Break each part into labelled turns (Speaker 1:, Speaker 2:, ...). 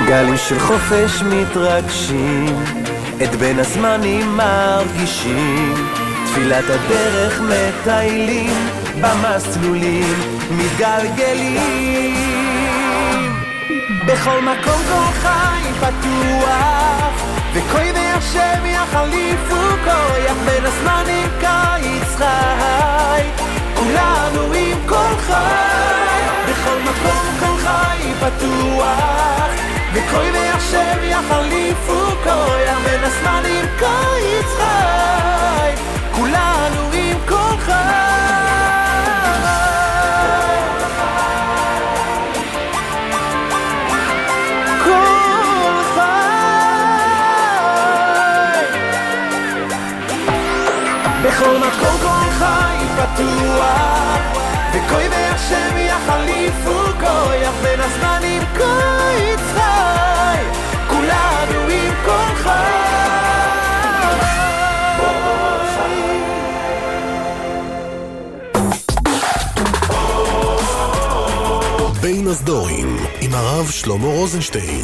Speaker 1: גלים של חופש מתרגשים, את בין הזמנים מרגישים, תפילת הדרך מטיילים, במסלולים מתגלגלים. בכל מקום כל חי פתוח, וקויבי השם יחליפו כוח, בין הזמנים קיץ חי, כולנו עם כל חי. בכל מקום כל חי פתוח, וקויבי השם יחליפו כוח, בין הזמנים קיץ חי, כולנו עם כל חי. בכל מקום כל חי פתוח, וקויבי השם יחליפו כוח, בין הזמנים קיץ חי, כולנו עם כל חי.
Speaker 2: בין הסדורים עם הרב שלמה רוזנשטיין.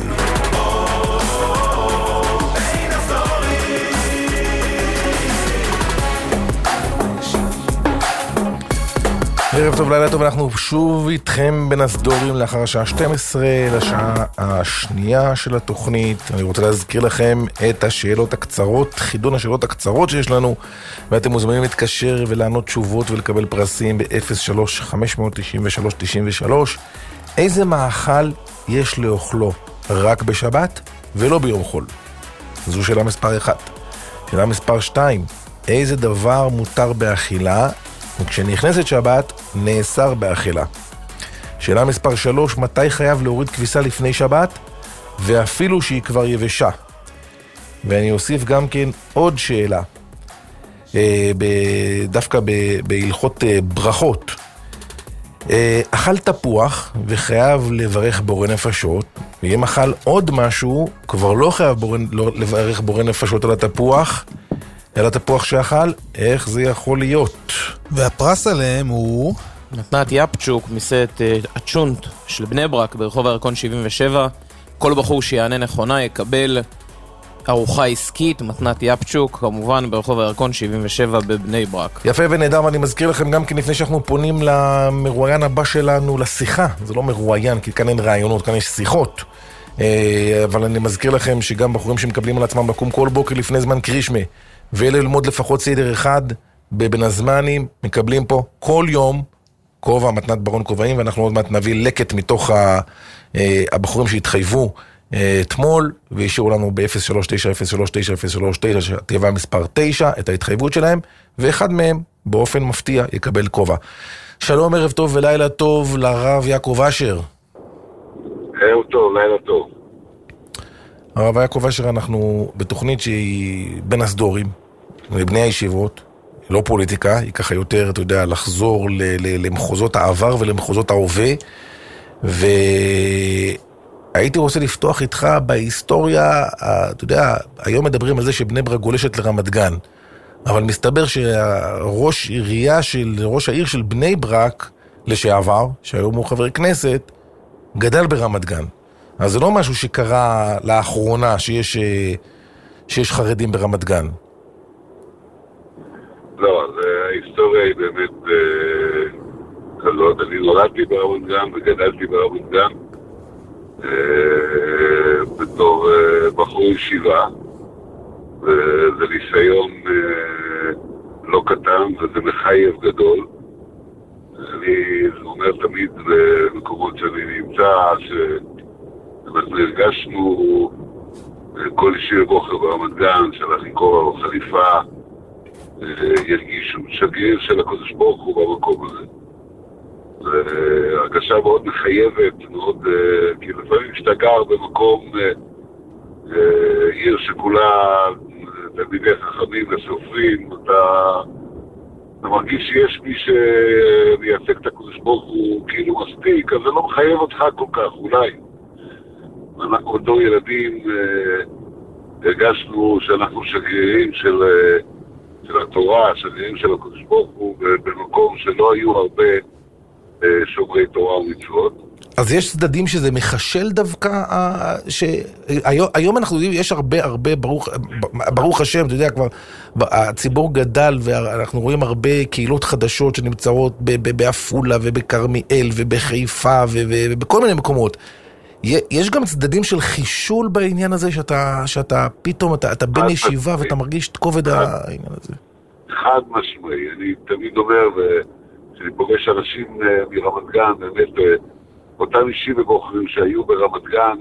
Speaker 2: ערב טוב, לילה טוב, אנחנו שוב איתכם בין הסדורים לאחר השעה 12 לשעה השנייה של התוכנית. אני רוצה להזכיר לכם את השאלות הקצרות, חידון השאלות הקצרות שיש לנו, ואתם מוזמנים להתקשר ולענות תשובות ולקבל פרסים ב-03-593-93. איזה מאכל יש לאוכלו רק בשבת ולא ביום חול? זו שאלה מספר 1. שאלה מספר 2, איזה דבר מותר באכילה וכשנכנסת שבת נאסר באכילה? שאלה מספר 3, מתי חייב להוריד כביסה לפני שבת ואפילו שהיא כבר יבשה? ואני אוסיף גם כן עוד שאלה, דווקא בהלכות ברכות. אכל תפוח וחייב לברך בורא נפשות, ואם אכל עוד משהו כבר לא חייב לברך בורא נפשות על התפוח, אלא תפוח שאכל. איך זה יכול להיות?
Speaker 3: והפרס עליהם הוא
Speaker 4: מתנת יפצ'וק מסט הצ'ונט של בני ברק ברחוב הירקון 77. כל בחור שיענה נכונה יקבל ארוחה עסקית, מתנת יפצ'וק, כמובן ברחוב הירקון 77 בבני ברק.
Speaker 2: יפה ונהדר, ואני מזכיר לכם גם כן לפני שאנחנו פונים למרואיין הבא שלנו לשיחה, זה לא מרואיין כי כאן אין רעיונות, כאן יש שיחות, אבל אני מזכיר לכם שגם בחורים שמקבלים על עצמם לקום כל בוקר לפני זמן קרישמה וללמוד לפחות סדר אחד בבין הזמנים, מקבלים פה כל יום כובע, מתנת ברון כובעים, ואנחנו עוד מעט נביא לקט מתוך הבחורים שהתחייבו אתמול והשאירו לנו ב-0390390339 תיבה מספר 9 את ההתחייבות שלהם, ואחד מהם באופן מפתיע יקבל כובע. שלום, ערב טוב ולילה טוב לרב יעקב אשר.
Speaker 5: ערב טוב, לילה טוב.
Speaker 2: הרב יעקב אשר, אנחנו בתוכנית שהיא בין הסדורים לבני הישיבות, לא פוליטיקה, היא ככה יותר, אתה יודע, לחזור למחוזות העבר ולמחוזות ההווה, והייתי רוצה לפתוח איתך בהיסטוריה. אתה יודע, היום מדברים על זה שבני ברק גולשת לרמת גן, אבל מסתבר שראש העיר של בני ברק לשעבר, שהיום הוא חבר כנסת, גדל ברמת גן. אז זה לא משהו שקרה לאחרונה שיש חרדים ברמת גן.
Speaker 5: לא, אז ההיסטוריה היא באמת כזאת. אני נולדתי ברמת גן וגדלתי ברמת גן בתור בחור ישיבה, וזה ניסיון לא קטן וזה מחייב גדול. אני אומר תמיד במקומות שאני נמצא שאנחנו הרגשנו כל אישי בוחר ברמת גן שהלך לקרוא או חליפה ירגישו שגריר של הקדוש ברוך הוא במקום הזה. זו הרגשה מאוד מחייבת, מאוד, כי לפעמים שאתה גר במקום עיר שכולה תלמידי חכמים וסופרים, אתה מרגיש שיש מי שמייצג את הקדוש ברוך הוא כאילו מספיק, אז זה לא מחייב אותך כל כך, אולי. אנחנו בתור ילדים הרגשנו שאנחנו שגרירים של התורה, שגרירים של הקדוש ברוך הוא, במקום שלא היו הרבה שומרי תורה ומצוות.
Speaker 2: אז יש צדדים שזה מחשל דווקא, היום אנחנו יודעים, יש הרבה, ברוך השם, אתה יודע, כבר הציבור גדל, ואנחנו רואים הרבה קהילות חדשות שנמצאות באפולה ובקרמיאל ובחיפה ובכל מיני מקומות. יש גם צדדים של חישול בעניין הזה, שאתה פתאום, אתה בן ישיבה ואתה מרגיש את כובד העניין הזה.
Speaker 5: חד משמעי, אני תמיד אומר, שאני פוגש אנשים מרמת גן, באמת, אותם אישים ובוחרים שהיו ברמת גן,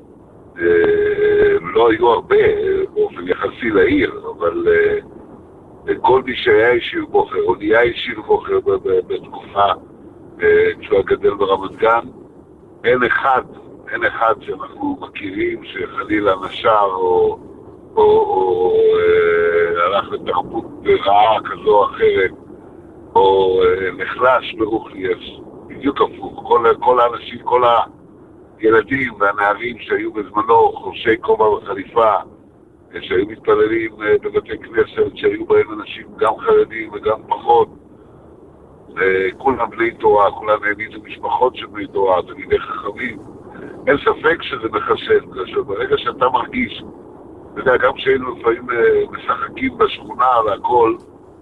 Speaker 5: לא היו הרבה באופן יחסי לעיר, אבל כל מי שהיה אישי ובוחר, או נהיה אישי ובוחר בתקופה כשהוא הגדל ברמת גן, אין אחד שאנחנו מכירים שחלילה נשר או הלך לתרבות רעה כזו או אחרת, או נחלש ברוחניאס, בדיוק הפוך. כל האנשים, כל הילדים והנערים שהיו בזמנו חורשי כובע וחליפה, שהיו מתפללים בבתי כנסת, שהיו בהם אנשים גם חרדים וגם פחות, כולם בני תורה, כולם העמידו משפחות של בני תורה, תלמידי חכמים. אין ספק שזה מחשב, ברגע שאתה מרגיש, אתה יודע, גם כשהיינו לפעמים משחקים בשכונה והכל,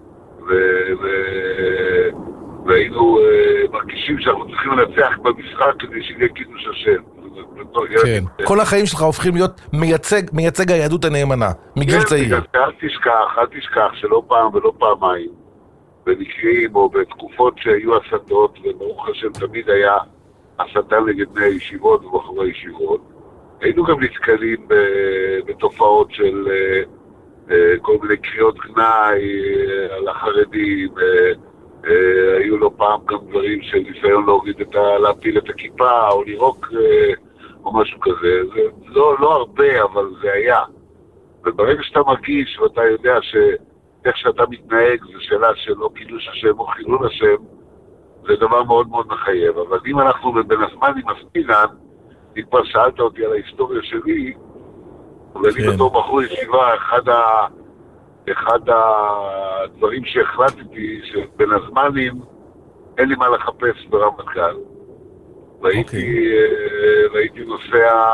Speaker 5: והיינו מרגישים שאנחנו צריכים לנצח במשחק כדי שיהיה קידוש השם.
Speaker 2: כן, כל החיים שלך הופכים להיות מייצג היהדות הנאמנה, מגיל צעיר.
Speaker 5: אל תשכח שלא פעם ולא פעמיים, במקרים או בתקופות שהיו הסתות, וברוך השם תמיד היה הסתה נגד בני הישיבות ובחורי הישיבות, היינו גם נתקלים בתופעות של כל מיני קריאות גנאי על החרדים, היו לא פעם גם דברים של ניסיון להפיל את הכיפה או לירוק או משהו כזה. זה לא הרבה, אבל זה היה. וברגע שאתה מרגיש ואתה יודע שאיך שאתה מתנהג זה שאלה של או קידוש השם או חילול השם, זה דבר מאוד מאוד מחייב. אבל אם אנחנו בין הזמנים עסקינן, אם כבר שאלת אותי על ההיסטוריה שלי, ואני בתור בחור ישיבה, אחד הדברים שהחלטתי שבין הזמנים אין לי מה לחפש ברמת גן. והייתי נוסע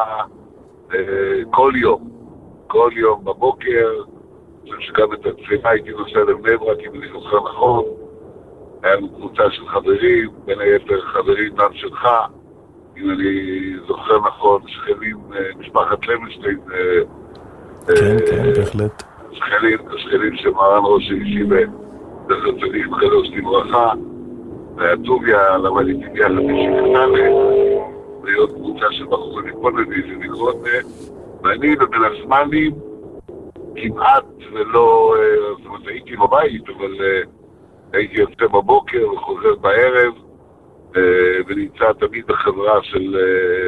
Speaker 5: כל יום בבוקר, שגם את התפילה הייתי נוסע לבני ברק, אם אני זוכר נכון. היה לנו קבוצה של חברים, בין היתר חברים גם שלך, אם אני זוכר נכון, שכנים, משפחת לוינשטיין.
Speaker 2: כן, בהחלט.
Speaker 5: השכנים של מרן ראש הישיבה, זכר צדיק קדוש לברכה, והטוביה למד איתי ביחד בשכננה, להיות קבוצה של בחורים מפולני ומגרונה, ואני בבין הזמנים כמעט ולא, זאת אומרת הייתי בבית, אבל הייתי יוצא בבוקר וחוזר בערב, ונמצא תמיד בחברה של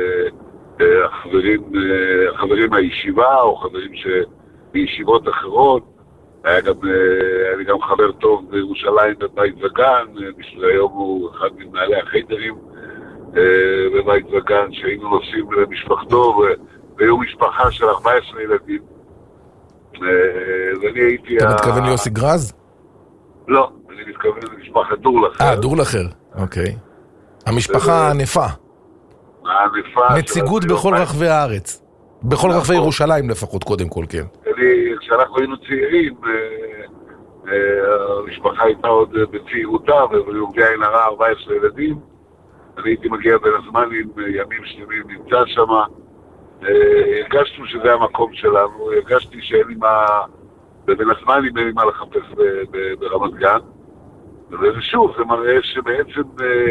Speaker 5: החברים מהישיבה או חברים בישיבות אחרות. היה לי גם חבר טוב בירושלים בבית וגן, היום הוא אחד ממנהלי החיידרים בבית וגן, שהיינו נוסעים למשפחתו, והיו משפחה של 14 ילדים. ואני הייתי...
Speaker 2: אתה מתכוון ליוסי גרז?
Speaker 5: לא, אני מתכוון למשפחת דורלחר.
Speaker 2: דורלחר, אוקיי. המשפחה הענפה. נציגות בכל רחבי הארץ. בכל רחבי ירושלים לפחות, קודם כל, כן.
Speaker 5: כשאנחנו היינו צעירים, המשפחה הייתה עוד בצעירותה, ובעובדי עין הרע 14 ילדים. אני הייתי מגיע בין הזמנים, ימים שלמים נמצא שם. הרגשנו שזה המקום שלנו, הרגשתי שאין לי מה, בין הזמנים אין לי מה לחפש ברמת גן. ושוב, זה מראה שבעצם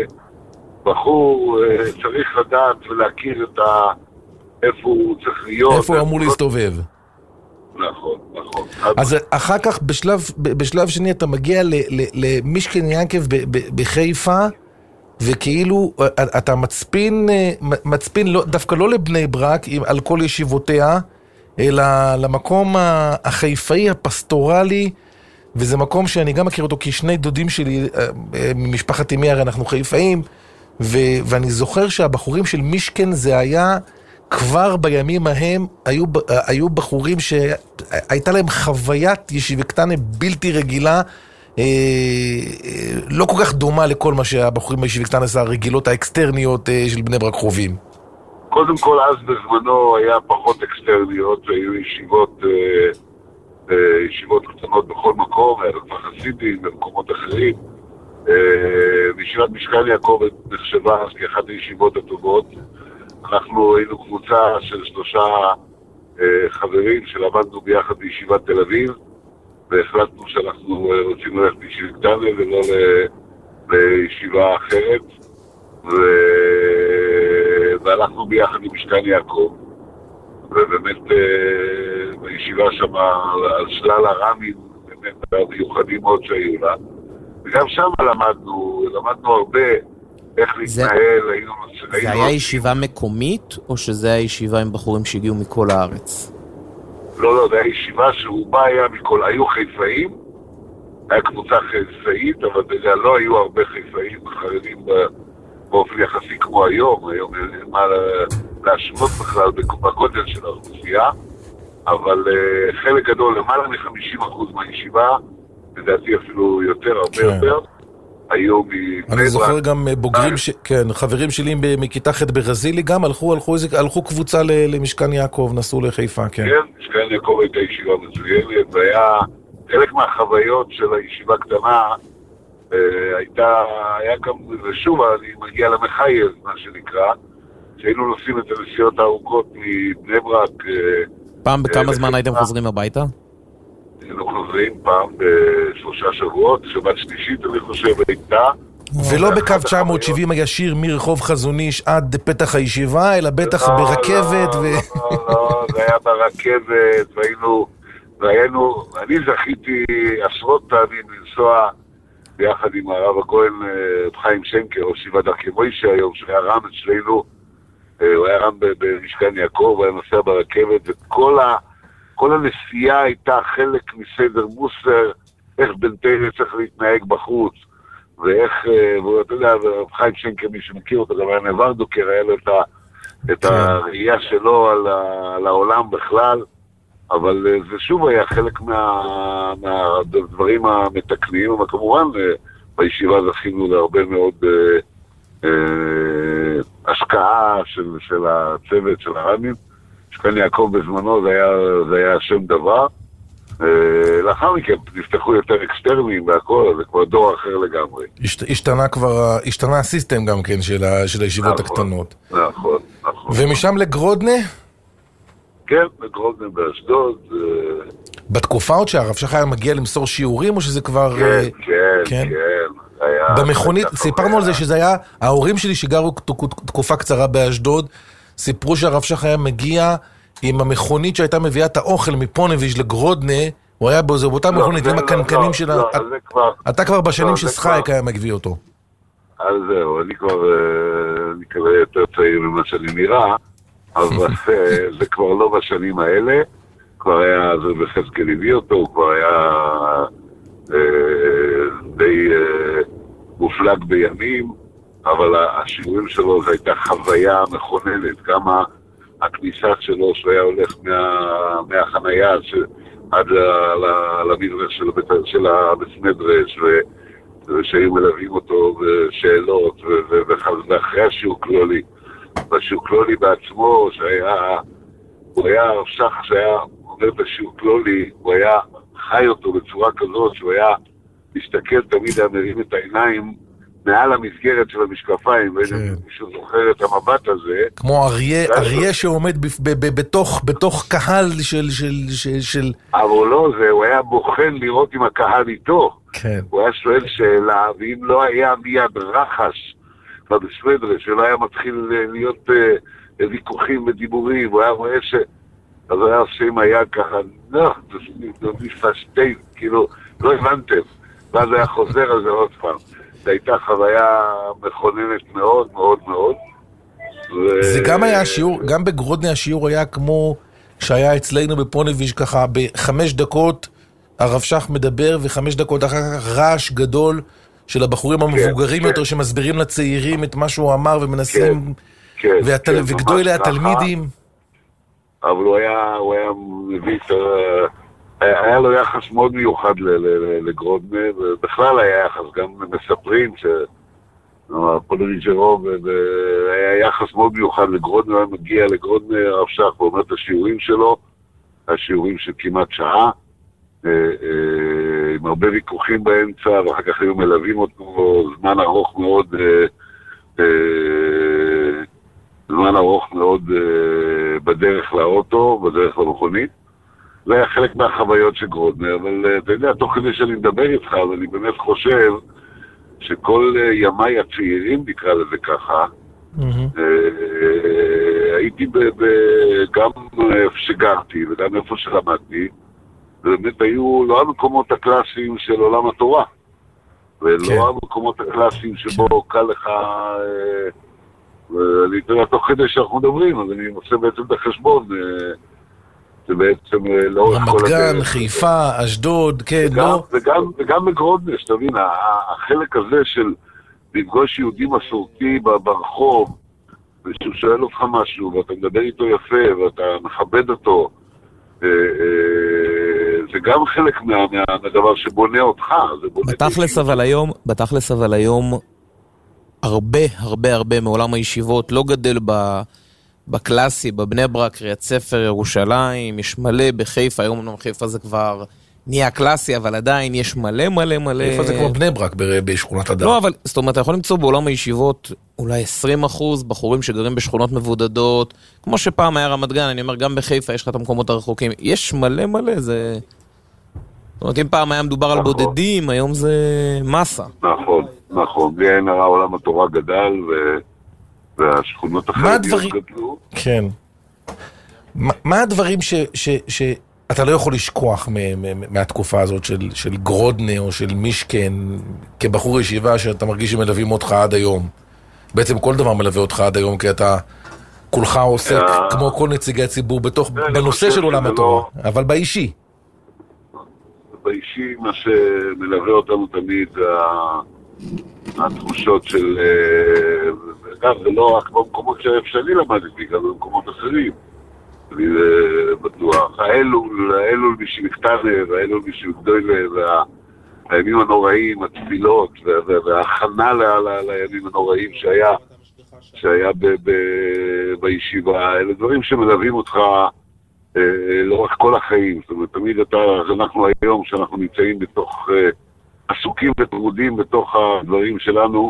Speaker 5: בחור צריך לדעת ולהכיר את איפה הוא צריך להיות.
Speaker 2: איפה הוא אמור להסתובב.
Speaker 5: נכון.
Speaker 2: אז אחר כך, בשלב שני, אתה מגיע למישקן ינקב בחיפה, וכאילו אתה מצפין דווקא לא לבני ברק על כל ישיבותיה, אלא למקום החיפאי, הפסטורלי, וזה מקום שאני גם מכיר אותו, כי שני דודים שלי ממשפחת אמי, הרי אנחנו חיפאים, ואני זוכר שהבחורים של מישקן זה היה כבר בימים ההם, היו בחורים שהייתה להם חוויית ישיבה קטנה בלתי רגילה, לא כל כך דומה לכל מה שהבחורים בישיבה קטנה עשה, הרגילות האקסטרניות של בני ברק חווים.
Speaker 5: קודם כל, אז בזמנו היה פחות אקסטרניות, היו ישיבות קטנות בכל מקום, היה כבר חסידים במקומות אחרים. בישיבת משכן יעקב נחשבה אז כאחת הישיבות הטובות. אנחנו היינו קבוצה של 3 חברים שלמדנו ביחד בישיבת תל אביב, והחלטנו שאנחנו רוצים ללכת בישיבה קטנה ולא לישיבה אחרת, והלכנו ביחד עם משכן יעקב, ובאמת בישיבה שם על שלל הרמים באמת מיוחדים מאוד שהיו לה, וגם שם למדנו הרבה איך להתנהל.
Speaker 4: זה היה ישיבה מקומית, או שזה היה ישיבה עם בחורים שהגיעו מכל הארץ?
Speaker 5: לא, זה היה ישיבה שרובה היה מכל, היו חיפאים, היה קבוצה חיפאית, אבל לא היו הרבה חיפאים חרדים באופן יחסי כמו היום אין מה להשוות בכלל בגודל של האוכלוסייה, אבל חלק גדול, למעלה מ-50% מהישיבה, לדעתי אפילו יותר, הרבה יותר, היו
Speaker 2: אני זוכר גם בוגרים, כן, חברים שלי מכיתה ח' ברזילי גם הלכו קבוצה למשכן יעקב, נסעו לחיפה, כן.
Speaker 5: כן, משכן יעקב הייתה ישיבה מצוינת, והיה חלק מהחוויות של הישיבה קטנה, היה גם, ושוב, אני מגיע למחייב, מה שנקרא, שהיינו נוסעים את הנסיעות הארוכות מבני ברק.
Speaker 4: פעם בכמה זמן הייתם חוזרים הביתה?
Speaker 5: היינו חוזרים פעם ב3 שבועות, שבת שלישית אני חושב הייתה.
Speaker 2: ולא בקו 970 הישיר מרחוב חזון איש עד פתח הישיבה, אלא בטח ברכבת.
Speaker 5: לא, זה היה ברכבת, והיינו, אני זכיתי עשרות פעמים לנסוע ביחד עם הרב הכהן חיים שנקר, או שיבה דרכי מוישה היום, שהיה רם אצלנו, הוא היה רם במשכן יעקב, הוא היה נוסע ברכבת, וכל הנסיעה הייתה חלק מסדר מוסר, איך בנתניה צריך להתנהג בחוץ, ואיך, ואתה יודע, הרב חיים שנקר, מי שמכיר אותו, גם היה נברדוקר, היה לו את הראייה שלו על העולם בכלל, אבל זה שוב היה חלק מהדברים המתקנים, אבל כמובן בישיבה זכינו להרבה מאוד השקעה של הצוות של הרבים. משכן יעקב בזמנו זה היה שם דבר. לאחר מכן נפתחו יותר אקסטרנים והכל, זה כבר דור אחר לגמרי.
Speaker 2: השתנה הסיסטם גם כן של הישיבות הקטנות.
Speaker 5: נכון.
Speaker 2: ומשם לגרודנה?
Speaker 5: כן, בגרודנה באשדוד.
Speaker 2: בתקופה עוד שהרב שך היה מגיע למסור שיעורים, או שזה כבר...
Speaker 5: כן.
Speaker 2: במכונית, סיפרנו על זה שזה היה, ההורים שלי שגרו תקופה קצרה באשדוד, סיפרו שהרב שך היה מגיע עם המכונית שהייתה מביאה את האוכל מפונביז' לגרודנה, הוא היה באותה מכונית עם הקנקנים שלה. אתה כבר בשנים ששחייק היה מביא אותו.
Speaker 5: אז זהו, אני כנראה יותר צעיר ממה שאני נראה, אבל זה כבר לא בשנים האלה, כבר היה, זה בחזקאל הביא אותו, הוא כבר היה די מופלג בימים, אבל השיעורים שלו זו הייתה חוויה מכוננת, גם הכניסה שלו שהיה הולך מהחנייה עד למדרש של הבית מדרש, ושהיו מלווים אותו בשאלות, ואחרי השיעור כלולי, בשיעור כלולי בעצמו, הוא היה הרב שך שהיה אומר בשיעור כלולי, הוא היה חי אותו בצורה כזאת, שהוא היה מסתכל תמיד, היה מרים את העיניים מעל המסגרת של המשקפיים, ומישהו זוכר את המבט הזה.
Speaker 2: כמו אריה שעומד בתוך קהל של...
Speaker 5: אבל לא, הוא היה בוחן לראות עם הקהל איתו. הוא היה שואל שאלה, ואם לא היה מיד רחש בבסמדרש, שלא היה מתחיל להיות ויכוחים ודיבורים, הוא היה רואה אז הוא היה עושה עם היד ככה, לא, זה מפשטי, כאילו, לא הבנתם. ואז היה חוזר על זה עוד פעם. זו הייתה חוויה מכוננת מאוד מאוד מאוד.
Speaker 2: זה גם היה השיעור, גם בגרודנה השיעור היה כמו שהיה אצלנו בפונביז' ככה, ב5 דקות הרב שך מדבר, ו5 דקות אחר כך רעש גדול של הבחורים המבוגרים יותר, שמסבירים לצעירים את מה שהוא אמר ומנסים, וגדולי התלמידים.
Speaker 5: אבל הוא היה מביא היה לו יחס מאוד מיוחד לגרודנה, ובכלל היה יחס, גם מספרים פולוניג'רוב, היה יחס מאוד מיוחד לגרודנה, הוא היה מגיע לגרודנה הרב שך ואומר את השיעורים שלו, השיעורים של כמעט שעה, עם הרבה ויכוחים באמצע, ואחר כך היו מלווים אותו זמן ארוך מאוד בדרך לאוטו, בדרך למכונית. זה היה חלק מהחוויות של גרודנה, אבל אתה יודע, תוך כדי שאני מדבר איתך, ואני באמת חושב שכל ימיי הצעירים, נקרא לזה ככה, הייתי גם איפה שגרתי וגם איפה שלמדתי, ובאמת היו לא המקומות הקלאסיים של עולם התורה, ולא המקומות הקלאסיים שבו קל לך, ואני יודע, תוך כדי שאנחנו מדברים, אז אני עושה בעצם את החשבון, זה בעצם לאורך כל הדרך.
Speaker 2: רמת גן, חיפה, אשדוד, כן, לא?
Speaker 5: וגם בגרודנה, שתבין, החלק הזה של לפגוש יהודי מסורתי ברחוב, ושהוא שואל אותך משהו, ואתה מדבר איתו יפה, ואתה מכבד אותו, זה גם חלק מהדבר שבונה אותך.
Speaker 4: בתכלס אבל היום, הרבה מעולם הישיבות לא גדל בקלאסי, בבני ברק, קריית ספר, ירושלים, יש מלא בחיפה, היום חיפה זה כבר נהיה קלאסי, אבל עדיין יש מלא.
Speaker 2: חיפה זה כמו בני ברק בשכונת הדר.
Speaker 4: לא, אבל זאת אומרת, אתה יכול למצוא בעולם הישיבות אולי 20% בחורים שגרים בשכונות מבודדות, כמו שפעם היה רמת גן, אני אומר, גם בחיפה יש לך את המקומות הרחוקים, יש מלא, זה... זאת אומרת, אם פעם היה מדובר על בודדים, היום זה מסה.
Speaker 5: נכון, בלי עין הרע עולם התורה גדל, והשכונות החרדיות גדלו.
Speaker 2: כן. מה הדברים שאתה לא יכול לשכוח מהתקופה הזאת של גרודנה או של מישקן, כבחור ישיבה שאתה מרגיש שמלווים אותך עד היום? בעצם כל דבר מלווה אותך עד היום, כי אתה כולך עוסק כמו כל נציגי הציבור בנושא של עולם התורה, אבל באישי.
Speaker 5: באישי מה שמלווה אותנו תמיד התחושות של, גם זה לא רק במקומות שאני למדתי, גם במקומות אחרים, אני בטוח, האלול משמקטנה והאלול משמקדוילה והימים הנוראים, התפילות וההכנה לימים הנוראים שהיה בישיבה, אלה דברים שמלווים אותך לא רק כל החיים, זאת אומרת, תמיד אנחנו היום שאנחנו נמצאים בתוך עסוקים וטרודים בתוך הדברים שלנו,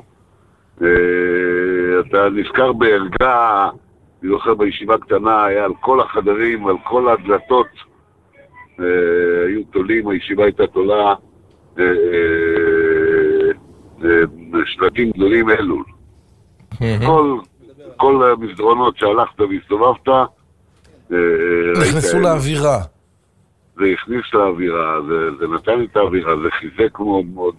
Speaker 5: אתה נזכר בהרגע, אני זוכר בישיבה קטנה, היה על כל החדרים, על כל הדלתות, היו תולים, הישיבה הייתה תולה, שלטים גדולים אלול. כל המסדרונות שהלכת והסתובבת,
Speaker 2: נכנסו לאווירה.
Speaker 5: זה הכניס לאווירה, זה נתן את האווירה, זה חיזק מאוד מאוד,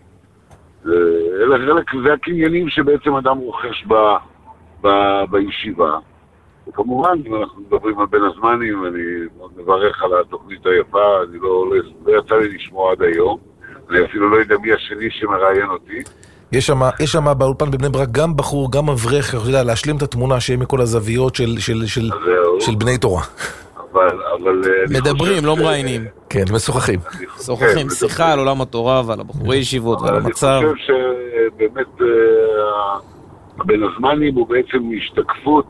Speaker 5: זה הקניינים שבעצם אדם רוכש בישיבה. וכמובן, אם אנחנו מדברים על בין הזמנים, אני מאוד מברך על התוכנית היפה, אני לא יצא לי לשמוע עד היום, אני אפילו לא יודע מי השני שמראיין אותי.
Speaker 2: יש שם באולפן בבני ברק גם בחור, גם אברך, להשלים את התמונה שיהיה מכל הזוויות של בני תורה.
Speaker 5: אבל
Speaker 4: מדברים, לא מראיינים.
Speaker 2: כן, משוחחים.
Speaker 4: משוחחים, שיחה על עולם התורה ועל הבחורי ישיבות ועל המצב.
Speaker 5: אני חושב שבאמת בין הזמנים הוא בעצם השתקפות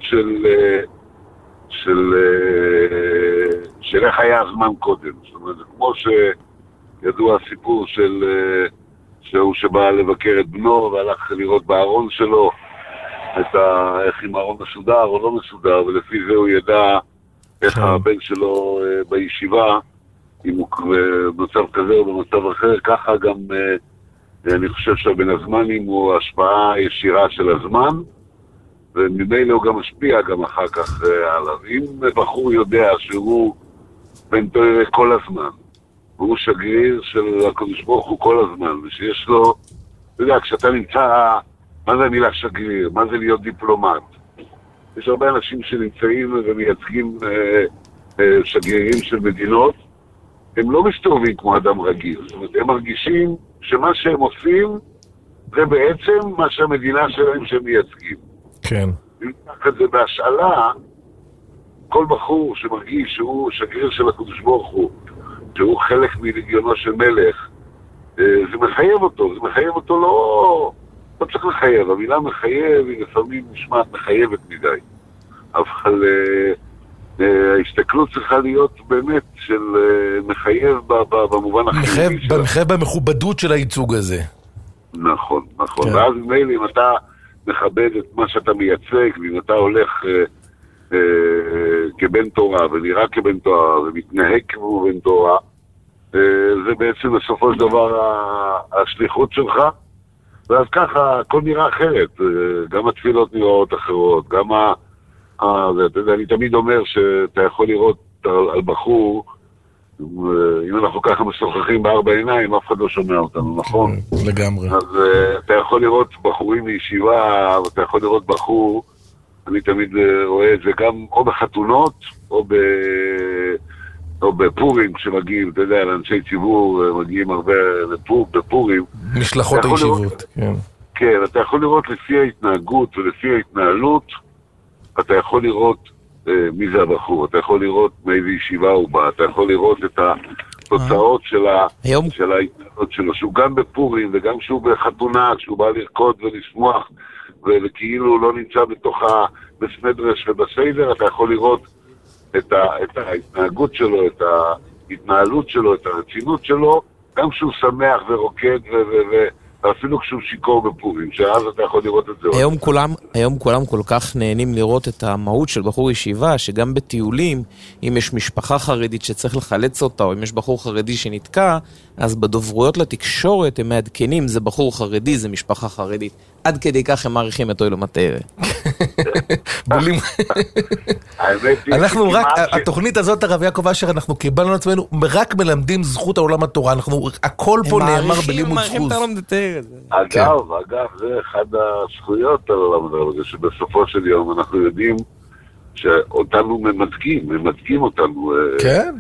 Speaker 5: של איך היה הזמן קודם. זאת אומרת, כמו שידוע הסיפור שהוא שבא לבקר את בנו והלך לראות בארון שלו איך אם הארון מסודר או לא מסודר, ולפי זה הוא ידע איך הבן שלו בישיבה, אם הוא במצב כזה או במצב אחר, ככה גם אני חושב שהבין הזמנים הוא השפעה ישירה של הזמן, וממילא הוא גם משפיע גם אחר כך עליו. אם בחור יודע שהוא בן תורה כל הזמן, והוא שגריר של הקדוש ברוך הוא כל הזמן, ושיש לו, אתה יודע, כשאתה נמצא, מה זה המילה שגריר? מה זה להיות דיפלומט? יש הרבה אנשים שנמצאים ומייצגים שגרירים של מדינות, הם לא מסתובבים כמו אדם רגיל. זאת אומרת, הם מרגישים שמה שהם עושים זה בעצם מה שהמדינה שלהם שהם מייצגים.
Speaker 2: כן.
Speaker 5: אם ניקח את זה בהשאלה, כל בחור שמרגיש שהוא שגריר של הקדוש ברוך הוא, שהוא חלק מלגיונו של מלך, זה מחייב אותו, לא צריך לחייב, המילה מחייב היא לפעמים נשמעת מחייבת מדי, אבל ההסתכלות צריכה להיות באמת של מחייב במובן החיובי שלה.
Speaker 2: מחייב במכובדות של הייצוג הזה.
Speaker 5: נכון. ואז מילא אם אתה מכבד את מה שאתה מייצג, ואם אתה הולך כבן תורה ונראה כבן תורה ומתנהג כמו בן תורה, זה בעצם בסופו של דבר השליחות שלך, ואז ככה הכל נראה אחרת, גם התפילות נראות אחרות, גם אני תמיד אומר שאתה יכול לראות על בחור, אם אנחנו ככה משוחחים בארבע עיניים, אף אחד לא שומע אותנו, נכון?
Speaker 2: לגמרי.
Speaker 5: אז אתה יכול לראות בחורים מישיבה, ואתה יכול לראות בחור, אני תמיד רואה את זה גם או בחתונות, או בפורים שמגיעים, אתה יודע, לאנשי ציבור מגיעים הרבה בפורים.
Speaker 2: משלחות הישיבות, כן.
Speaker 5: כן, אתה יכול לראות לפי ההתנהגות ולפי ההתנהלות, אתה יכול לראות מי זה הבחור, אתה יכול לראות מאיזה ישיבה הוא בא, אתה יכול לראות את התוצאות של ההתנהלות שלו, שהוא גם בפורים וגם שהוא בחתונה, כשהוא בא לרקוד ולשמוח, וכאילו לא נמצא בתוכה בסמדרש ובסיידר, אתה יכול לראות את ההתנהגות שלו, את ההתנהלות שלו, את הרצינות שלו, גם כשהוא שמח ורוקד ואפילו כשהוא שיקור בפורים, שאז אתה יכול לראות את זה.
Speaker 4: היום כולם כל כך נהנים לראות את המהות של בחור ישיבה, שגם בטיולים, אם יש משפחה חרדית שצריך לחלץ אותה, או אם יש בחור חרדי שנתקע, אז בדוברויות לתקשורת הם מעדכנים, זה בחור חרדי, זה משפחה חרדית. עד כדי כך הם מעריכים את אוהל המטרה.
Speaker 2: אנחנו רק, התוכנית הזאת, הרב יעקב אשר, אנחנו קיבלנו לעצמנו, רק מלמדים זכות העולם התורה, אנחנו, הכל פה נאמר בלימוד זכות.
Speaker 5: אגב, זה אחד הזכויות על העולם התורה, שבסופו של יום אנחנו יודעים שאותנו ממתקים אותנו.
Speaker 2: כן.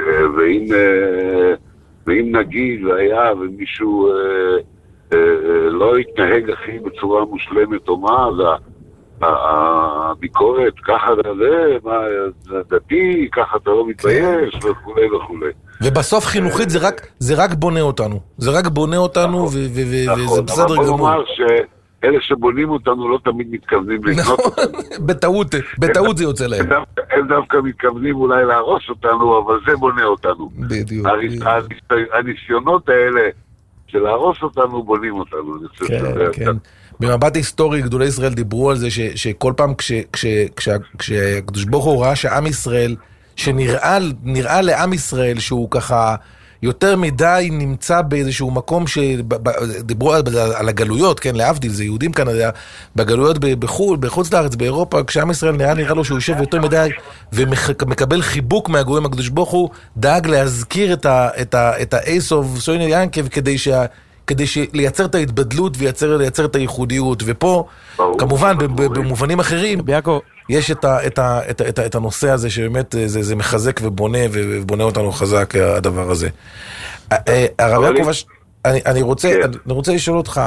Speaker 5: ואם נגיד היה ומישהו לא יתנהג הכי בצורה מושלמת או מה, אז הביקורת, ככה זה דתי, ככה אתה לא מתבייש וכולי וכולי.
Speaker 2: ובסוף חינוכית זה רק בונה אותנו. זה רק בונה אותנו וזה בסדר גמור.
Speaker 5: אבל בוא נאמר שאלה שבונים אותנו לא תמיד מתכוונים לבנות אותנו.
Speaker 2: בטעות זה יוצא להם.
Speaker 5: הם דווקא מתכוונים אולי להרוס אותנו, אבל זה בונה אותנו.
Speaker 2: בדיוק.
Speaker 5: הניסיונות האלה של להרוס אותנו בונים אותנו.
Speaker 2: כן. במבט היסטורי גדולי ישראל דיברו על זה שכל פעם כשהקדוש ברוך הוא ראה שעם ישראל, שנראה לעם ישראל שהוא ככה יותר מדי נמצא באיזשהו מקום שדיברו על הגלויות, כן, להבדיל, זה יהודים כאן, בגלויות בחו"ל, בחוץ לארץ, באירופה, כשעם ישראל נראה לו שהוא יושב יותר מדי ומקבל חיבוק מהגויים, הקדוש ברוך הוא דאג להזכיר את ה-Ace of סוינה ינקב כדי לייצר את ההתבדלות ולייצר את הייחודיות, ופה כמובן במובנים אחרים יש את הנושא הזה שבאמת זה מחזק ובונה אותנו חזק הדבר הזה. הרב יעקב, אני רוצה לשאול אותך,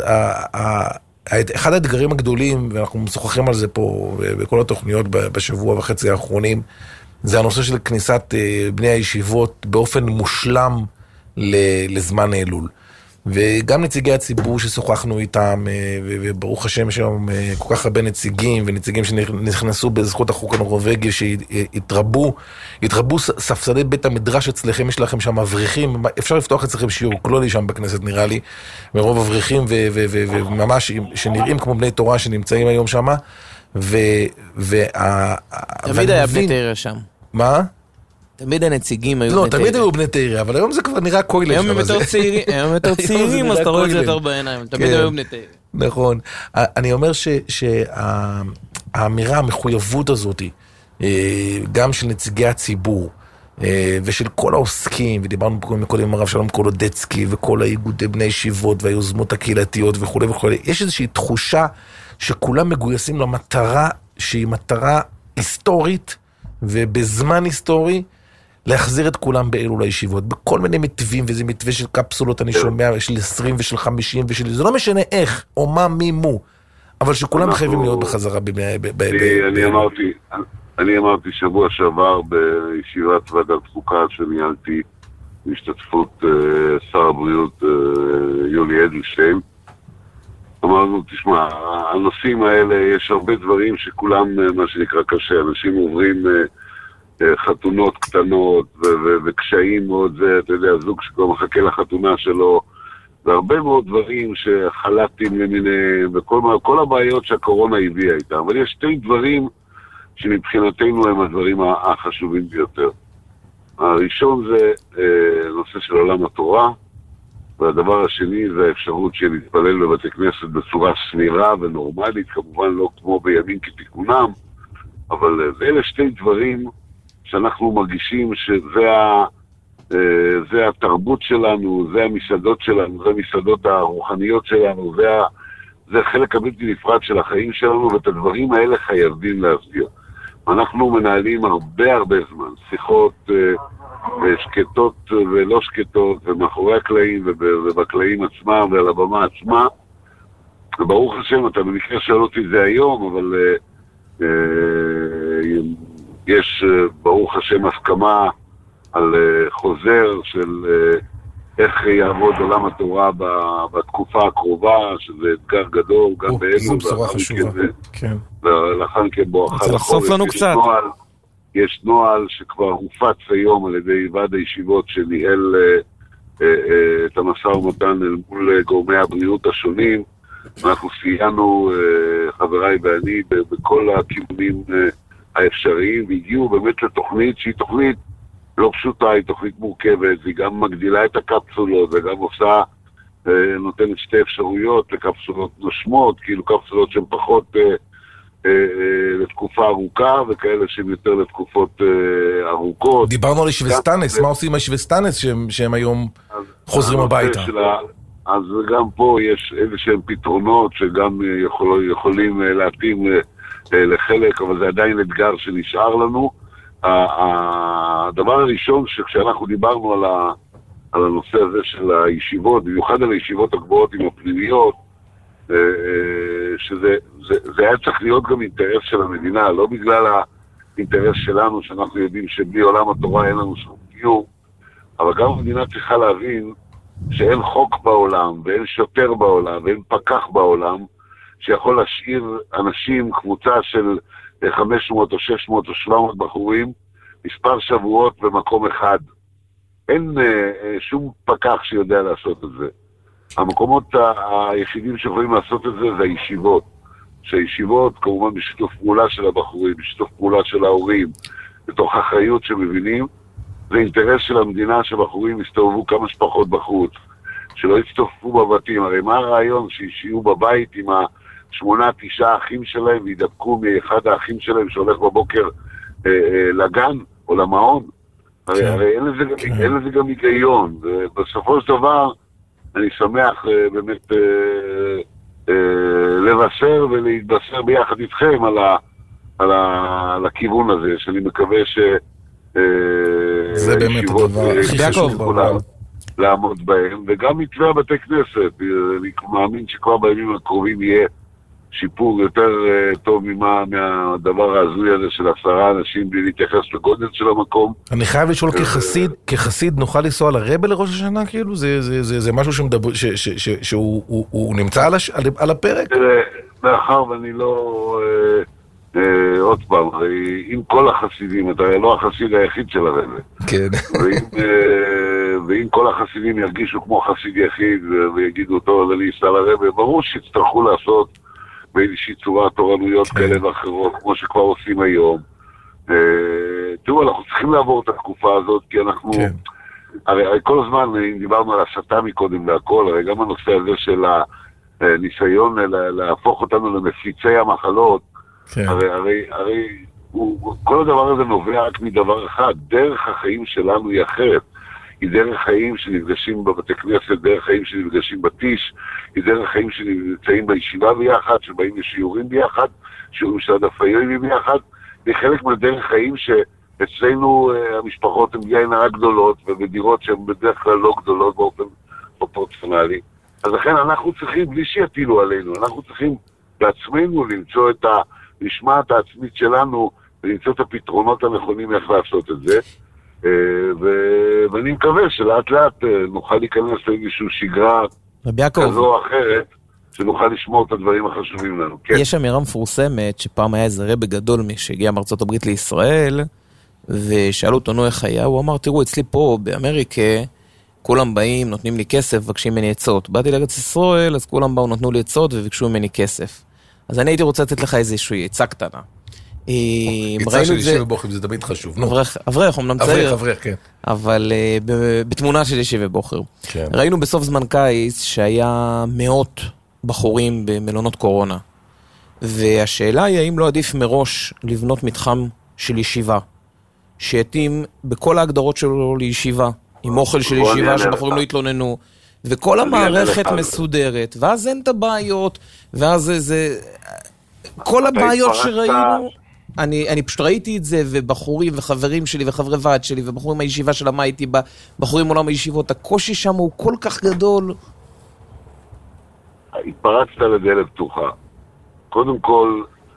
Speaker 2: אחד האתגרים הגדולים, ואנחנו משוחחים על זה פה בכל התוכניות בשבוע וחצי האחרונים, זה הנושא של כניסת בני הישיבות באופן מושלם לזמן אלול. וגם נציגי הציבור ששוחחנו איתם, וברוך השם שם כל כך הרבה נציגים, ונציגים שנכנסו בזכות החוק הנורווגי, שהתרבו ספסלי בית המדרש אצלכם, יש לכם שם אברכים, אפשר לפתוח אצלכם שיעור כלולי שם בכנסת נראה לי, מרוב אברכים וממש שנראים כמו בני תורה שנמצאים היום שם,
Speaker 4: תמיד היה בני תרא שם.
Speaker 2: מה?
Speaker 4: תמיד הנציגים היו בני תרא.
Speaker 2: לא, תמיד היו בני תרא, אבל היום זה כבר נראה כולל.
Speaker 4: היום הם יותר צעירים, אז אתה רואה את זה יותר בעיניים. תמיד היו בני תרא.
Speaker 2: נכון. אני אומר שהאמירה, המחויבות הזאת, גם של נציגי הציבור, ושל כל העוסקים, ודיברנו מקודם עם הרב שלום קולודצקי, וכל האיגודי בני ישיבות, והיוזמות הקהילתיות וכו' וכו', יש איזושהי תחושה שכולם מגויסים למטרה, שהיא מטרה היסטורית, ובזמן היסטורי, להחזיר את כולם באלול הישיבות, בכל מיני מתווים, וזה מתווה של קפסולות, אני שומע, של 20 ושל 50 ושל... זה לא משנה איך, או מה, מי, מו, אבל שכולם חייבים להיות בחזרה
Speaker 5: אני אמרתי שבוע שעבר בישיבת ועדת חוקה שניהלתי, בהשתתפות שר הבריאות יולי אדלשטיין. אמרנו, תשמע, הנושאים האלה, יש הרבה דברים שכולם, מה שנקרא, קשה. אנשים עוברים חתונות קטנות וקשיים מאוד, אתה יודע, זוג שכבר מחכה לחתונה שלו, והרבה מאוד דברים שחלטים למיניהם, וכל הבעיות שהקורונה הביאה איתם. אבל יש שתי דברים שמבחינתנו הם הדברים החשובים ביותר. הראשון זה נושא של עולם התורה, והדבר השני זה האפשרות של להתפלל בבתי כנסת בצורה סמירה ונורמלית, כמובן לא כמו בימים כתיקונם, אבל אלה שתי דברים שאנחנו מרגישים זה התרבות שלנו, זה המסעדות שלנו, זה המסעדות הרוחניות שלנו, זה חלק הבלתי נפרד של החיים שלנו, ואת הדברים האלה חייבים להסביר. אנחנו מנהלים הרבה זמן, שיחות שקטות ולא שקטות, ומאחורי הקלעים ובקלעים עצמם ועל הבמה עצמה. וברוך השם, אתה במקרה שאל אותי את זה היום, אבל יש ברוך השם הסכמה על חוזר של איך יעבוד עולם התורה בתקופה הקרובה, שזה אתגר גדול, גם באלו.
Speaker 2: זו בשורה חשובה, כן.
Speaker 5: לאחר מכן בואכה
Speaker 3: לחשוף לנו קצת.
Speaker 5: יש נוהל שכבר הופץ היום על ידי ועד הישיבות שניהל את המשא ומתן אל מול גורמי הבריאות השונים. אנחנו סייענו, חבריי ואני, בכל הכיוונים האפשריים, והגיעו באמת לתוכנית שהיא תוכנית לא פשוטה, היא תוכנית מורכבת, היא גם מגדילה את הקפסולות, וגם עושה, נותנת שתי אפשרויות לקפסולות נושמות, כאילו קפסולות שהן פחות לתקופה ארוכה, וכאלה שהן יותר לתקופות ארוכות.
Speaker 2: דיברנו על ישבסטנס, מה עושים עם ישבסטנס שהם היום חוזרים הביתה?
Speaker 5: אז גם פה יש איזשהם פתרונות שגם יכולים להתאים לחלק, אבל זה עדיין אתגר שנשאר לנו. הדבר הראשון שכשאנחנו דיברנו על הנושא הזה של הישיבות, במיוחד על הישיבות הגבוהות עם הפנימיות, שזה היה צריך להיות גם אינטרס של המדינה, לא בגלל האינטרס שלנו, שאנחנו יודעים שבלי עולם התורה אין לנו שום קיום, אבל גם המדינה צריכה להבין שאין חוק בעולם, ואין שוטר בעולם, ואין פקח בעולם, שיכול להשאיר אנשים, קבוצה של 500 או 600 או 700 בחורים, מספר שבועות במקום אחד. אין שום פקח שיודע לעשות את זה. המקומות היחידים שיכולים לעשות את זה זה הישיבות. שהישיבות, כמובן בשיתוף פעולה של הבחורים, בשיתוף פעולה של ההורים, בתוך אחריות שמבינים, זה אינטרס של המדינה שבחורים יסתובבו כמה שפחות בחוץ, שלא יצטופפו בבתים. הרי מה הרעיון? שיהיו בבית עם 8-9 אחים שלהם וידבקו מאחד האחים שלהם שהולך בבוקר לגן או למעון. הרי אין לזה גם היגיון. ובסופו של דבר אני שמח באמת לבשר ולהתבשר ביחד איתכם על הכיוון הזה, שאני מקווה
Speaker 2: זה באמת הדבר הכי חשוב בעולם
Speaker 5: לעמוד בהם, וגם מתווה הבתי כנסת. אני מאמין שכבר בימים הקרובים יהיה שיפור יותר טוב מהדבר ההזוי הזה של 10 אנשים בלי להתייחס לגודל של המקום.
Speaker 2: אני חייב לשאול, כחסיד נוכל לנסוע לרבל לראש השנה, כאילו? זה משהו שהוא נמצא על הפרק?
Speaker 5: מאחר ואני לא... עוד פעם, עם כל החסידים, אתה לא החסיד היחיד של הרבל.
Speaker 2: כן.
Speaker 5: ואם כל החסידים ירגישו כמו חסיד יחיד ויגידו טוב, אז אני אסע לרבל, ברור שיצטרכו לעשות באיזושהי צורה תורנויות כאלה ואחרות, כמו שכבר עושים היום. תראו, אנחנו צריכים לעבור את התקופה הזאת, כי אנחנו... הרי כל הזמן, אם דיברנו על הסתה מקודם והכל, הרי גם הנושא הזה של הניסיון להפוך אותנו למפיצי המחלות, הרי כל הדבר הזה נובע רק מדבר אחד, דרך החיים שלנו היא אחרת. היא דרך חיים שנפגשים בבתי כנסת, דרך חיים שנפגשים בטיש, היא דרך חיים שנמצאים בישיבה ביחד, שבאים לשיעורים ביחד, שיעורים של הדפים ביחד, היא חלק מהדרך חיים שאצלנו המשפחות הן בלי עין הרע גדולות, ובדירות שהן בדרך כלל לא גדולות באופן פרופורציונלי. אז לכן אנחנו צריכים, בלי שיטילו עלינו, אנחנו צריכים בעצמנו למצוא את המשמעת העצמית שלנו, ולמצוא את הפתרונות הנכונים איך לעשות את זה. ואני מקווה שלאט לאט נוכל להיכנס לאיזושהי שגרה
Speaker 4: רבי יעקב,
Speaker 5: כזו או אחרת, שנוכל לשמור את הדברים החשובים לנו. כן.
Speaker 4: יש אמירה מפורסמת שפעם היה איזה רבי גדול שהגיע מארצות הברית לישראל, ושאלו אותו נו איך היה, הוא אמר, תראו, אצלי פה באמריקה, כולם באים, נותנים לי כסף, מבקשים ממני עצות. באתי לארץ ישראל, אז כולם באו, נתנו לי עצות וביקשו ממני כסף. אז אני הייתי רוצה לתת לך איזושהי עצה קטנה.
Speaker 2: עצה של ישיבה בוחרים, זה תמיד חשוב.
Speaker 4: אברך, אמנם צעיר.
Speaker 2: אברך, כן.
Speaker 4: אבל בתמונה של ישיבה בוחר. ראינו בסוף זמן קיץ שהיה מאות בחורים במלונות קורונה. והשאלה היא האם לא עדיף מראש לבנות מתחם של ישיבה, שיתאים בכל ההגדרות שלו לישיבה, עם אוכל של ישיבה שבחורים לא יתלוננו, וכל המערכת מסודרת, ואז אין את הבעיות, ואז זה... כל הבעיות שראינו, אני פשוט ראיתי את זה, ובחורים וחברים שלי וחברי ועד שלי, ובחורים מהישיבה של מה הייתי, בחורים עולם הישיבות, הקושי שם הוא כל כך גדול.
Speaker 5: התפרצת לדלת פתוחה. קודם כל,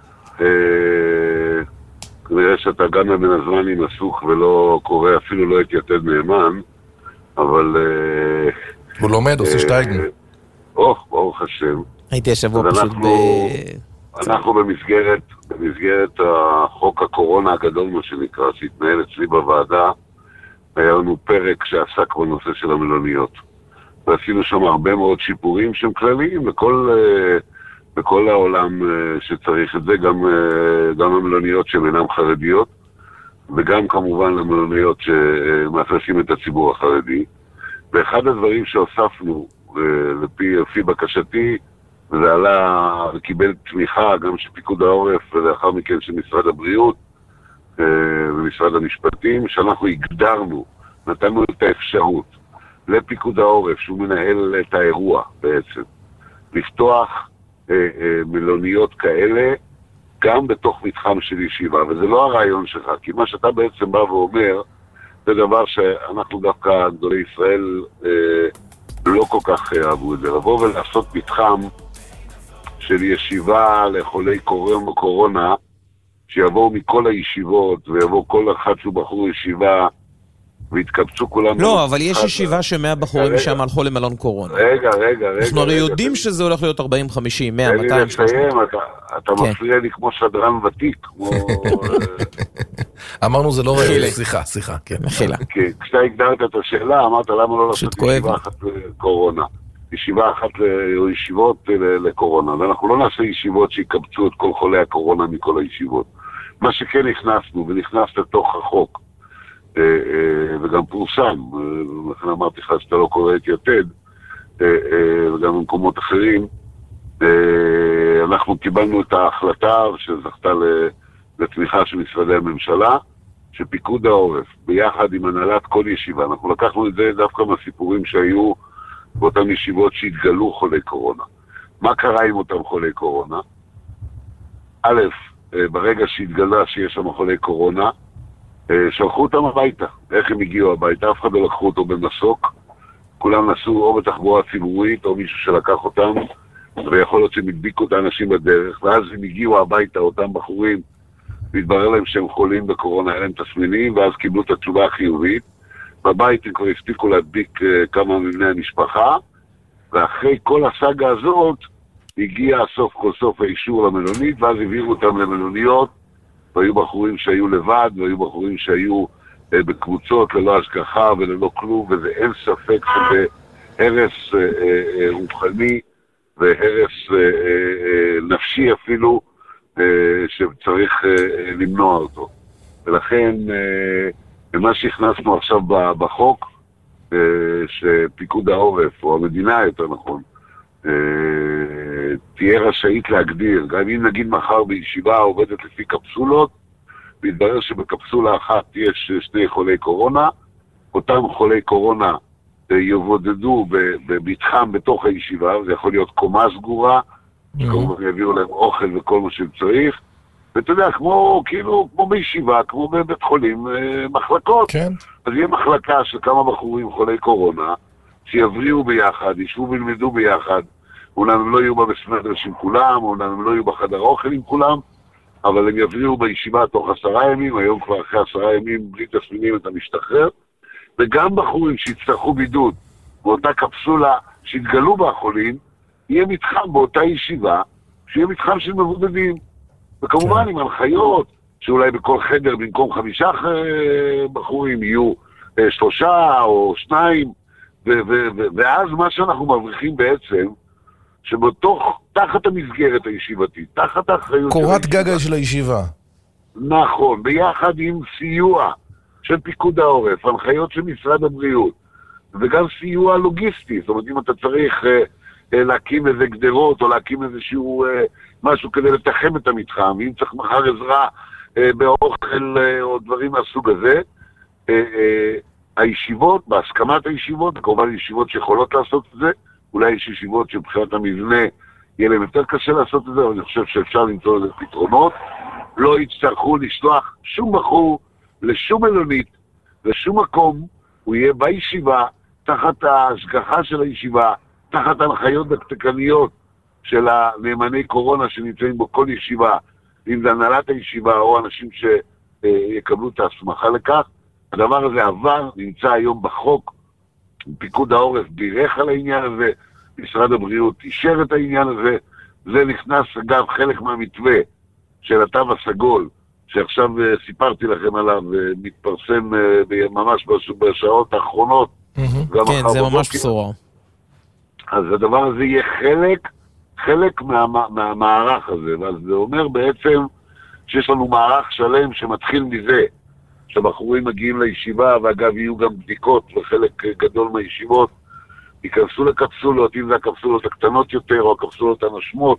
Speaker 5: כנראה שאתה גם בן הזמנים עסוק ולא קורא, אפילו לא התייתד נאמן, אבל...
Speaker 2: הוא לומד, עושה שטייגן.
Speaker 5: ברוך השם.
Speaker 4: הייתי השבוע פשוט
Speaker 5: אנחנו במסגרת החוק הקורונה הגדול, מה שנקרא, שהתנהל אצלי בוועדה, היה לנו פרק שעסק בנושא של המלוניות. ועשינו שם הרבה מאוד שיפורים שהם כלליים בכל העולם שצריך את זה, גם המלוניות שהן אינן חרדיות, וגם כמובן למלוניות שמאפיינים את הציבור החרדי. ואחד הדברים שהוספנו, לפי בקשתי, וזה עלה וקיבל תמיכה גם של פיקוד העורף ולאחר מכן של משרד הבריאות ומשרד המשפטים, שאנחנו הגדרנו, נתנו את האפשרות לפיקוד העורף, שהוא מנהל את האירוע בעצם, לפתוח מלוניות כאלה גם בתוך מתחם של ישיבה, וזה לא הרעיון שלך, כי מה שאתה בעצם בא ואומר, זה דבר שאנחנו דווקא גדולי ישראל לא כל כך אהבו את זה, לבוא ולעשות מתחם של ישיבה לחולי קורונה, שיבואו מכל הישיבות, ויבואו כל אחד שהוא בחור ישיבה, והתקבצו כולם...
Speaker 4: לא, אבל יש ישיבה ש100 בחורים שם הלכו למלון קורונה.
Speaker 5: רגע.
Speaker 4: אנחנו הרי יודעים שזה הולך להיות 40, 50, 100, 200, 300.
Speaker 5: אתה מפריע לי כמו שדרן ותיק, כמו...
Speaker 2: אמרנו זה לא רעי, סליחה, כן.
Speaker 4: מחילה.
Speaker 5: כשאתה הגדרת את השאלה, אמרת למה לא לעשות ישיבה אחת לקורונה. ישיבה אחת או ישיבות לקורונה, ואנחנו לא נעשה ישיבות שיקבצו את כל חולי הקורונה מכל הישיבות. מה שכן הכנסנו, ונכנס לתוך החוק, וגם פורסם, לכן אמרתי לך שאתה לא קורא את יתד, וגם במקומות אחרים, אנחנו קיבלנו את ההחלטה שזכתה לתמיכה של משרדי הממשלה, שפיקוד העורף, ביחד עם הנהלת כל ישיבה, אנחנו לקחנו את זה דווקא מהסיפורים שהיו באותן ישיבות שהתגלו חולי קורונה. מה קרה עם אותם חולי קורונה? א', ברגע שהתגלה שיש שם חולי קורונה, שלחו אותם הביתה. איך הם הגיעו הביתה? אף אחד לא לקחו אותו במסוק. כולם נסעו או בתחבורה ציבורית או מישהו שלקח אותם, ויכול להיות שהם הדביקו את האנשים בדרך, ואז הם הגיעו הביתה, אותם בחורים, והתברר להם שהם חולים בקורונה, היה להם תסמינים, ואז קיבלו את התשובה החיובית. בבית הם כבר הספיקו להדביק כמה מבני המשפחה, ואחרי כל הסאגה הזאת, הגיע סוף כל סוף האישור למלונית, ואז העבירו אותם למלוניות, והיו בחורים שהיו לבד, והיו בחורים שהיו בקבוצות ללא השגחה וללא כלום, וזה אין ספק שזה הרס רוחני והרס נפשי אפילו, שצריך למנוע אותו. ולכן, מה שהכנסנו עכשיו בחוק, שפיקוד העורף, או המדינה יותר נכון, תהיה רשאית להגדיר, גם אם נגיד מחר בישיבה עובדת לפי קפסולות, והתברר שבקפסולה אחת יש 2 חולי קורונה, אותם חולי קורונה יבודדו במתחם בתוך הישיבה, זה יכול להיות קומה סגורה, שכמובן יביאו להם אוכל וכל מה שצריך, ואתה יודע, כמו בישיבה, כמו בבית חולים, מחלקות. כן. אז יהיה מחלקה של כמה בחורים חולי קורונה, שיבריאו ביחד, ישבו וילמדו ביחד, אולי הם לא יהיו במסמדרש עם כולם, אולי הם לא יהיו בחדר האוכל עם כולם, אבל הם יבריאו בישיבה תוך 10 ימים, היום כבר אחרי 10 ימים בלי תסמינים אתה משתחרר, וגם בחורים שיצטרכו בידוד באותה קפסולה שהתגלו בחולים, יהיה מתחם באותה ישיבה, שיהיה מתחם של מבודדים, וכמובן עם הנחיות, שאולי בכל חדר במקום 5 בחורים יהיו 3 או 2, ואז מה שאנחנו מבריחים בעצם, תחת המסגרת הישיבתית, תחת האחריות
Speaker 2: קורת גג של הישיבה.
Speaker 5: נכון, ביחד עם סיוע של פיקוד העורף, הנחיות של משרד הבריאות, וגם סיוע לוגיסטי, זאת אומרת אם אתה צריך להקים איזה גדרות או להקים איזשהו משהו כדי לתחם את המתחם, אם צריך מחר עזרה באוכל או דברים מהסוג הזה, הישיבות, בהסכמת הישיבות, כמובן ישיבות שיכולות לעשות את זה, אולי יש ישיבות שבחינת המבנה יהיה להם יותר קשה לעשות את זה, אבל אני חושב שאפשר למצוא לזה פתרונות. לא יצטרכו לשלוח שום בחור לשום מלונית, לשום מקום, הוא יהיה בישיבה, תחת ההשגחה של הישיבה, תחת ההנחיות דקדקניות של הנאמני קורונה שנמצאים בו כל ישיבה, אם זה הנהלת הישיבה או אנשים שיקבלו את ההסמכה לכך. הדבר הזה עבר, נמצא היום בחוק, פיקוד העורף בירך על העניין הזה, משרד הבריאות אישר את העניין הזה, זה נכנס אגב חלק מהמתווה של התו הסגול, שעכשיו סיפרתי לכם עליו, מתפרסם ממש בשעות האחרונות.
Speaker 4: כן, זה ממש בשורה.
Speaker 5: אז הדבר הזה יהיה חלק מהמערך הזה, ואז זה אומר בעצם שיש לנו מערך שלם שמתחיל מזה, שהבחורים מגיעים לישיבה, ואגב יהיו גם בדיקות, וחלק גדול מהישיבות ייכנסו לקפסולות, אם זה הקפסולות הקטנות יותר, או הקפסולות הנשמות,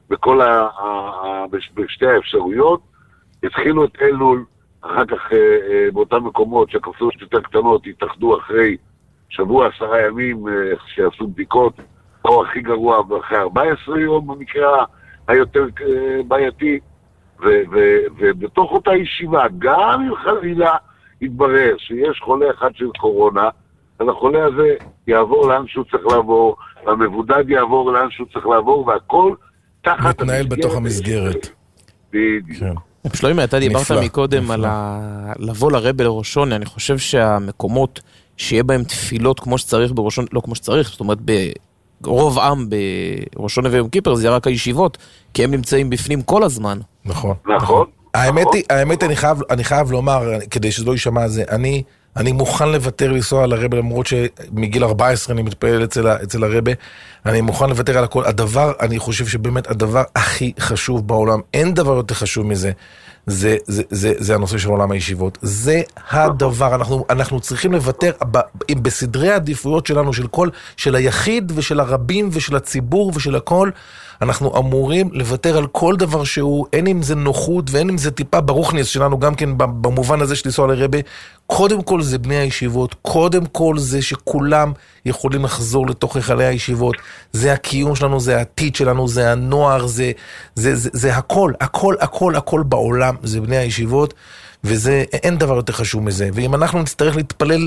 Speaker 5: בשתי האפשרויות, יתחילו את אלול, אחר כך באותם מקומות שהקפסולות יותר קטנות יתאחדו אחרי שבוע 10 ימים שיעשו בדיקות, או הכי גרוע אחרי 14 יום במקרה היותר בעייתי, ובתוך אותה ישיבה, גם אם חלילה יתברר שיש חולה אחד של קורונה, אז החולה הזה יעבור לאן שהוא צריך לעבור, והמבודד יעבור לאן שהוא צריך לעבור, והכל תחת
Speaker 2: מתנהל בתוך המסגרת.
Speaker 5: בדיוק.
Speaker 4: שלומי, אתה דיברת מקודם על לבוא לרבי לראשון, אני חושב שהמקומות שיהיה בהם תפילות כמו שצריך בראשון, לא כמו שצריך, זאת אומרת ברוב עם בראשון ויום כיפר זה רק הישיבות, כי הם נמצאים בפנים כל הזמן.
Speaker 2: נכון.
Speaker 5: נכון.
Speaker 2: האמת אני חייב לומר, כדי שזה לא יישמע זה, אני מוכן לוותר לנסוע לרבי, למרות שמגיל 14 אני מתפעל אצל הרבי, אני מוכן לוותר על הכל. אני חושב שבאמת הדבר הכי חשוב בעולם, אין דבר יותר חשוב מזה, זה הנושא של עולם הישיבות. זה הדבר, אנחנו צריכים לוותר בסדרי העדיפויות שלנו, של היחיד ושל הרבים ושל הציבור ושל הכל, אנחנו אמורים לוותר על כל דבר שהוא, אין אם זה נוחות ואין אם זה טיפה ברוכניס שלנו גם כן במובן הזה של לנסוע לרבי. קודם כל זה בני הישיבות, קודם כל זה שכולם יכולים לחזור לתוך היכלי הישיבות, זה הקיום שלנו, זה העתיד שלנו, זה הנוער, זה הכל בעולם, זה בני הישיבות, וזה, אין דבר יותר חשוב מזה. ואם אנחנו נצטרך להתפלל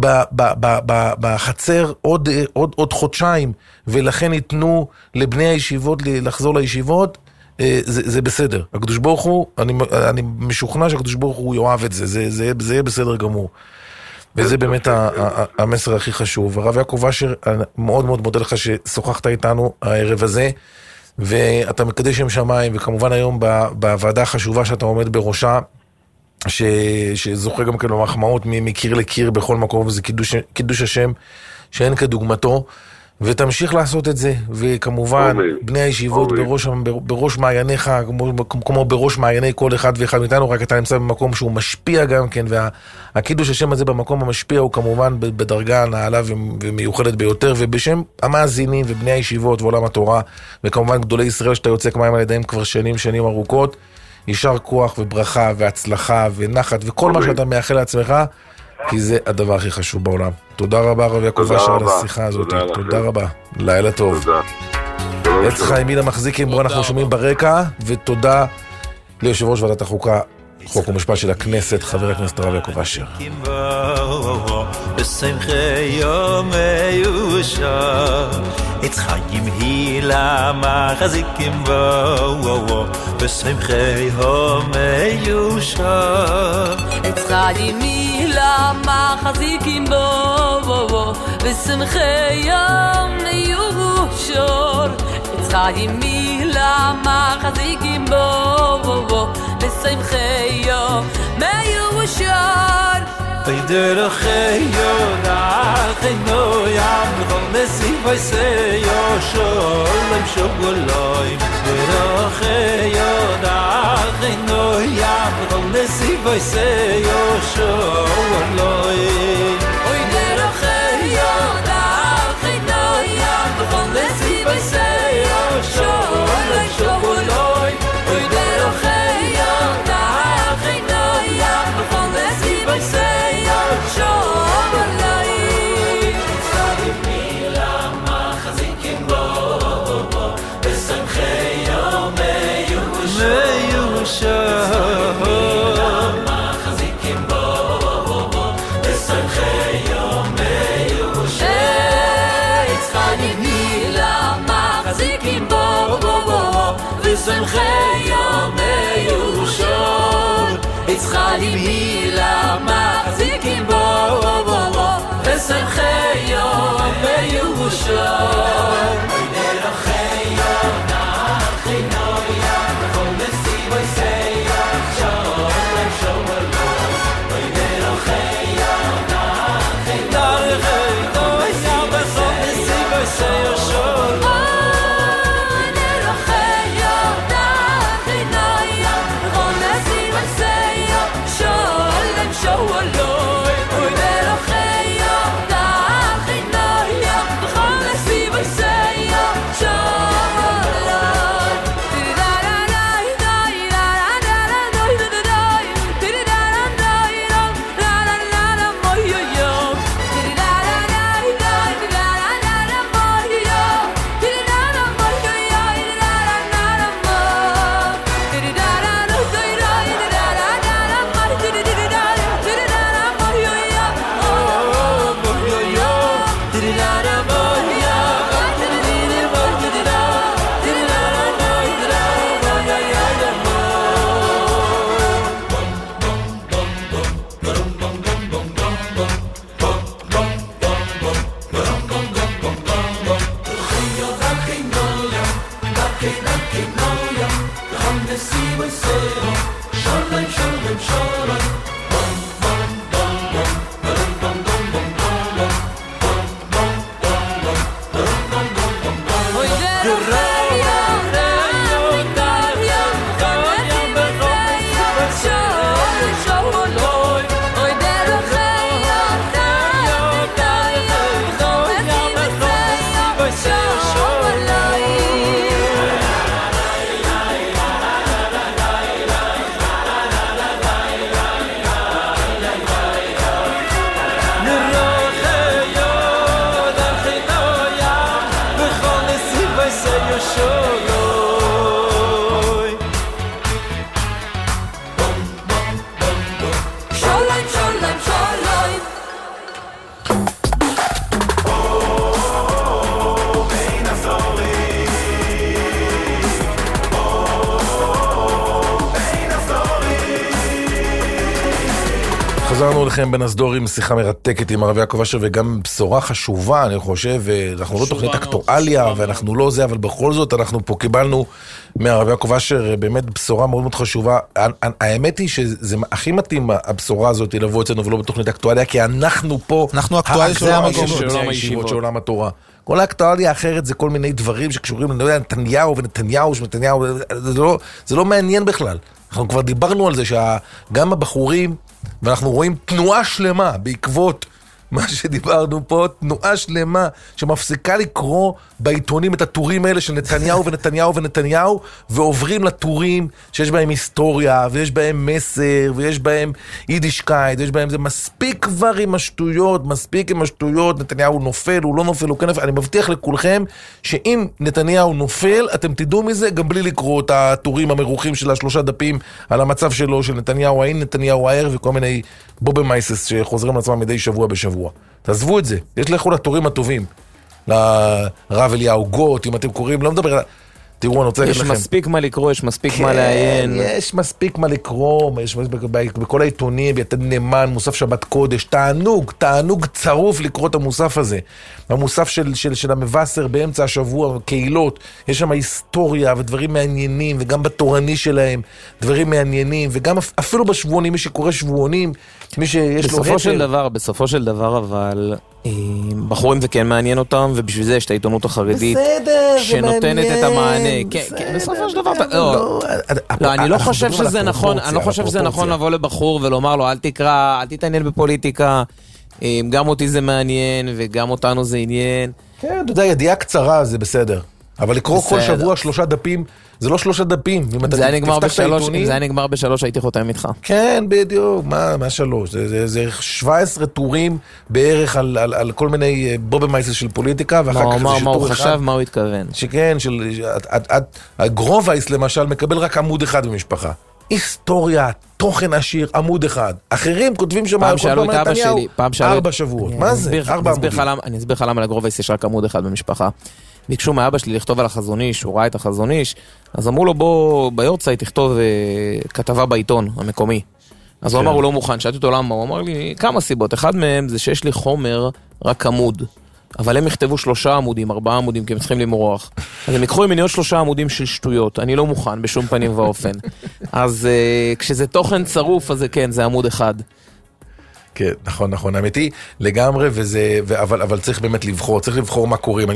Speaker 2: בחצר עוד חודשיים, ולכן ייתנו לבני הישיבות לחזור לישיבות, זה בסדר. הקדוש ברוך הוא, אני משוכנע שהקדוש ברוך הוא יאהב את זה, זה יהיה בסדר גמור. וזה באמת המסר הכי חשוב. הרב יעקב אשר, מאוד מאוד מודה לך ששוחחת איתנו הערב הזה, ואתה מקדש שם שמיים, וכמובן היום בוועדה החשובה שאתה עומד בראשה, שזוכה גם כן במחמאות מקיר לקיר בכל מקום, וזה קידוש השם שאין כדוגמתו, ותמשיך לעשות את זה, וכמובן בני הישיבות בראש מעייניך, כמו בראש מעייני כל אחד ואחד מאיתנו, רק אתה נמצא במקום שהוא משפיע גם כן, והקידוש השם הזה במקום המשפיע הוא כמובן בדרגה נעלה ומיוחדת ביותר, ובשם המאזינים ובני הישיבות ועולם התורה, וכמובן גדולי ישראל שאתה יוצא כמים על ידיהם כבר שנים ארוכות, יישר כוח וברכה והצלחה ונחת וכל מה שאתה מאחל לעצמך, כי זה הדבר הכי חשוב בעולם. תודה רבה רב יעקב אשר על השיחה הזאת. תודה רבה. לילה טוב. עץ חיים מילה מחזיקים בו אנחנו שומעים ברקע, ותודה ליושב ראש ועדת החוקה חוק ומשפט של הכנסת, חבר הכנסת הרב יעקב אשר.
Speaker 6: בשמחי יום יאושר עץ חיים היא למחזיקים בו בשמחי יום יאושר
Speaker 7: עץ חיים היא למחזיקים בו בשמחי יום יאושר עץ חיים היא למחזיקים בו בשמחי יום יאושר
Speaker 6: בדרכי יודעתנו ים בכל נסיב ויסיו שולם שוגולוים בדרכי יודעתנו ים בכל נסיב ויסיו שוגולוים
Speaker 7: בדרכי יודעתנו ים בכל נסיב ויסיו שולם שוגולוim בדרכי יודעתנו ים בכל נסיב ויסיו שמחי יום יאושר יצחלים היא למחזיקים בו ושמחי יום יאושר דרכי יום נחינו ים בכל נסיב ויסיו שולם שומלו דרכי יום נחינו ים בכל נסיב ויסיו שולם
Speaker 2: חזרנו לכם בין הסדורים, שיחה מרתקת עם הרב יעקב אשר, וגם בשורה חשובה, אני חושב, אנחנו לא תוכנית אקטואליה, ואנחנו לא זה, אבל בכל זאת אנחנו פה קיבלנו מהרב יעקב אשר באמת בשורה מאוד מאוד חשובה. האמת היא שזה הכי מתאים הבשורה הזאת לבוא אצלנו ולא בתוכנית אקטואליה, כי אנחנו פה,
Speaker 3: אנחנו אקטואליה של עולם
Speaker 2: הישיבות של עולם התורה. כל האקטואליה האחרת זה כל מיני דברים שקשורים לנתניהו ונתניהו שנתניהו, זה לא מעניין בכלל. אנחנו כבר דיברנו על זה שגם הבחורים, ואנחנו רואים תנועה שלמה בעקבות מה שדיברנו פה, תנועה שלמה שמפסיקה לקרוא בעיתונים את הטורים האלה של נתניהו ונתניהו ונתניהו, ועוברים לטורים שיש בהם היסטוריה, ויש בהם מסר, ויש בהם יידישקייט, ויש בהם זה מספיק כבר עם השטויות, מספיק עם השטויות, נתניהו נופל, הוא לא נופל, הוא כן נופל. אני מבטיח לכולכם שאם נתניהו נופל, אתם תדעו מזה גם בלי לקרוא את הטורים המרוחים של 3 דפים על המצב שלו, של נתניהו האין, נתניהו הער, וכל מיני בובמייסס שחוזרים לעצמם מדי שבוע בשבוע. תעזבו את זה, יש לכו לטורים הטובים, לרב אליהו גוט, אם אתם קוראים, לא מדבר על... תראו, אני רוצה להגיד לכם.
Speaker 4: יש מספיק מה לקרוא, יש מספיק מה לעיין.
Speaker 2: יש מספיק מה לקרוא, יש בכל העיתונים, יתד נאמן, מוסף שבת קודש, תענוג צרוף לקרוא את המוסף הזה. המוסף של המבשר באמצע השבוע, קהילות, יש שם היסטוריה ודברים מעניינים, וגם בתורני שלהם, דברים מעניינים, וגם אפילו בשבועונים, מי שקורא שבועונים, מי שיש לו היתר.
Speaker 4: בסופו של דבר, אבל... בחורים זה כן מעניין אותם, ובשביל זה יש את העיתונות החרדית שנותנת את המענה. כן, בסופו של דבר... לא, אני לא חושב שזה נכון, אני לא חושב שזה נכון לבוא לבחור ולומר לו, אל תקרא, אל תתעניין בפוליטיקה, גם אותי זה מעניין וגם אותנו זה עניין.
Speaker 2: כן, אתה יודע, ידיעה קצרה זה בסדר. אבל לקרוא כל שבוע 3 דפים, זה לא 3 דפים. אם זה
Speaker 4: היה נגמר ב3, הייתי חותם איתך.
Speaker 2: כן, בדיוק. מה 3? זה 17 טורים בערך על כל מיני בובמייסס של פוליטיקה, ואחר כך זה
Speaker 4: מה הוא חשב, מה הוא התכוון.
Speaker 2: שכן, הגרובייס למשל מקבל רק עמוד אחד במשפחה. היסטוריה, תוכן עשיר, עמוד אחד. אחרים כותבים שם...
Speaker 4: פעם שאלו את אבא שלי,
Speaker 2: 4 שבועות. מה זה? 4 עמודים.
Speaker 4: אני אסביר לך למה לגרובייס יש רק עמוד אחד במשפחה. ביקשו מאבא שלי לכתוב על החזון איש, הוא ראה את החזון איש, אז אמרו לו בוא ביורצייט תכתוב כתבה בעיתון המקומי. אז הוא אמר הוא לא מוכן, שאלתי אותו למה, הוא אמר לי כמה סיבות, אחד מהם זה שיש לי חומר רק עמוד, אבל הם יכתבו 3 עמודים, 4 עמודים, כי הם צריכים למרוח. אז הם יקחו ממני עוד 3 עמודים של שטויות, אני לא מוכן בשום פנים ואופן. אז כשזה תוכן צרוף, אז כן, זה עמוד אחד.
Speaker 2: כן, נכון, אמיתי, לגמרי, אבל צריך באמת לבחור מה קוראים.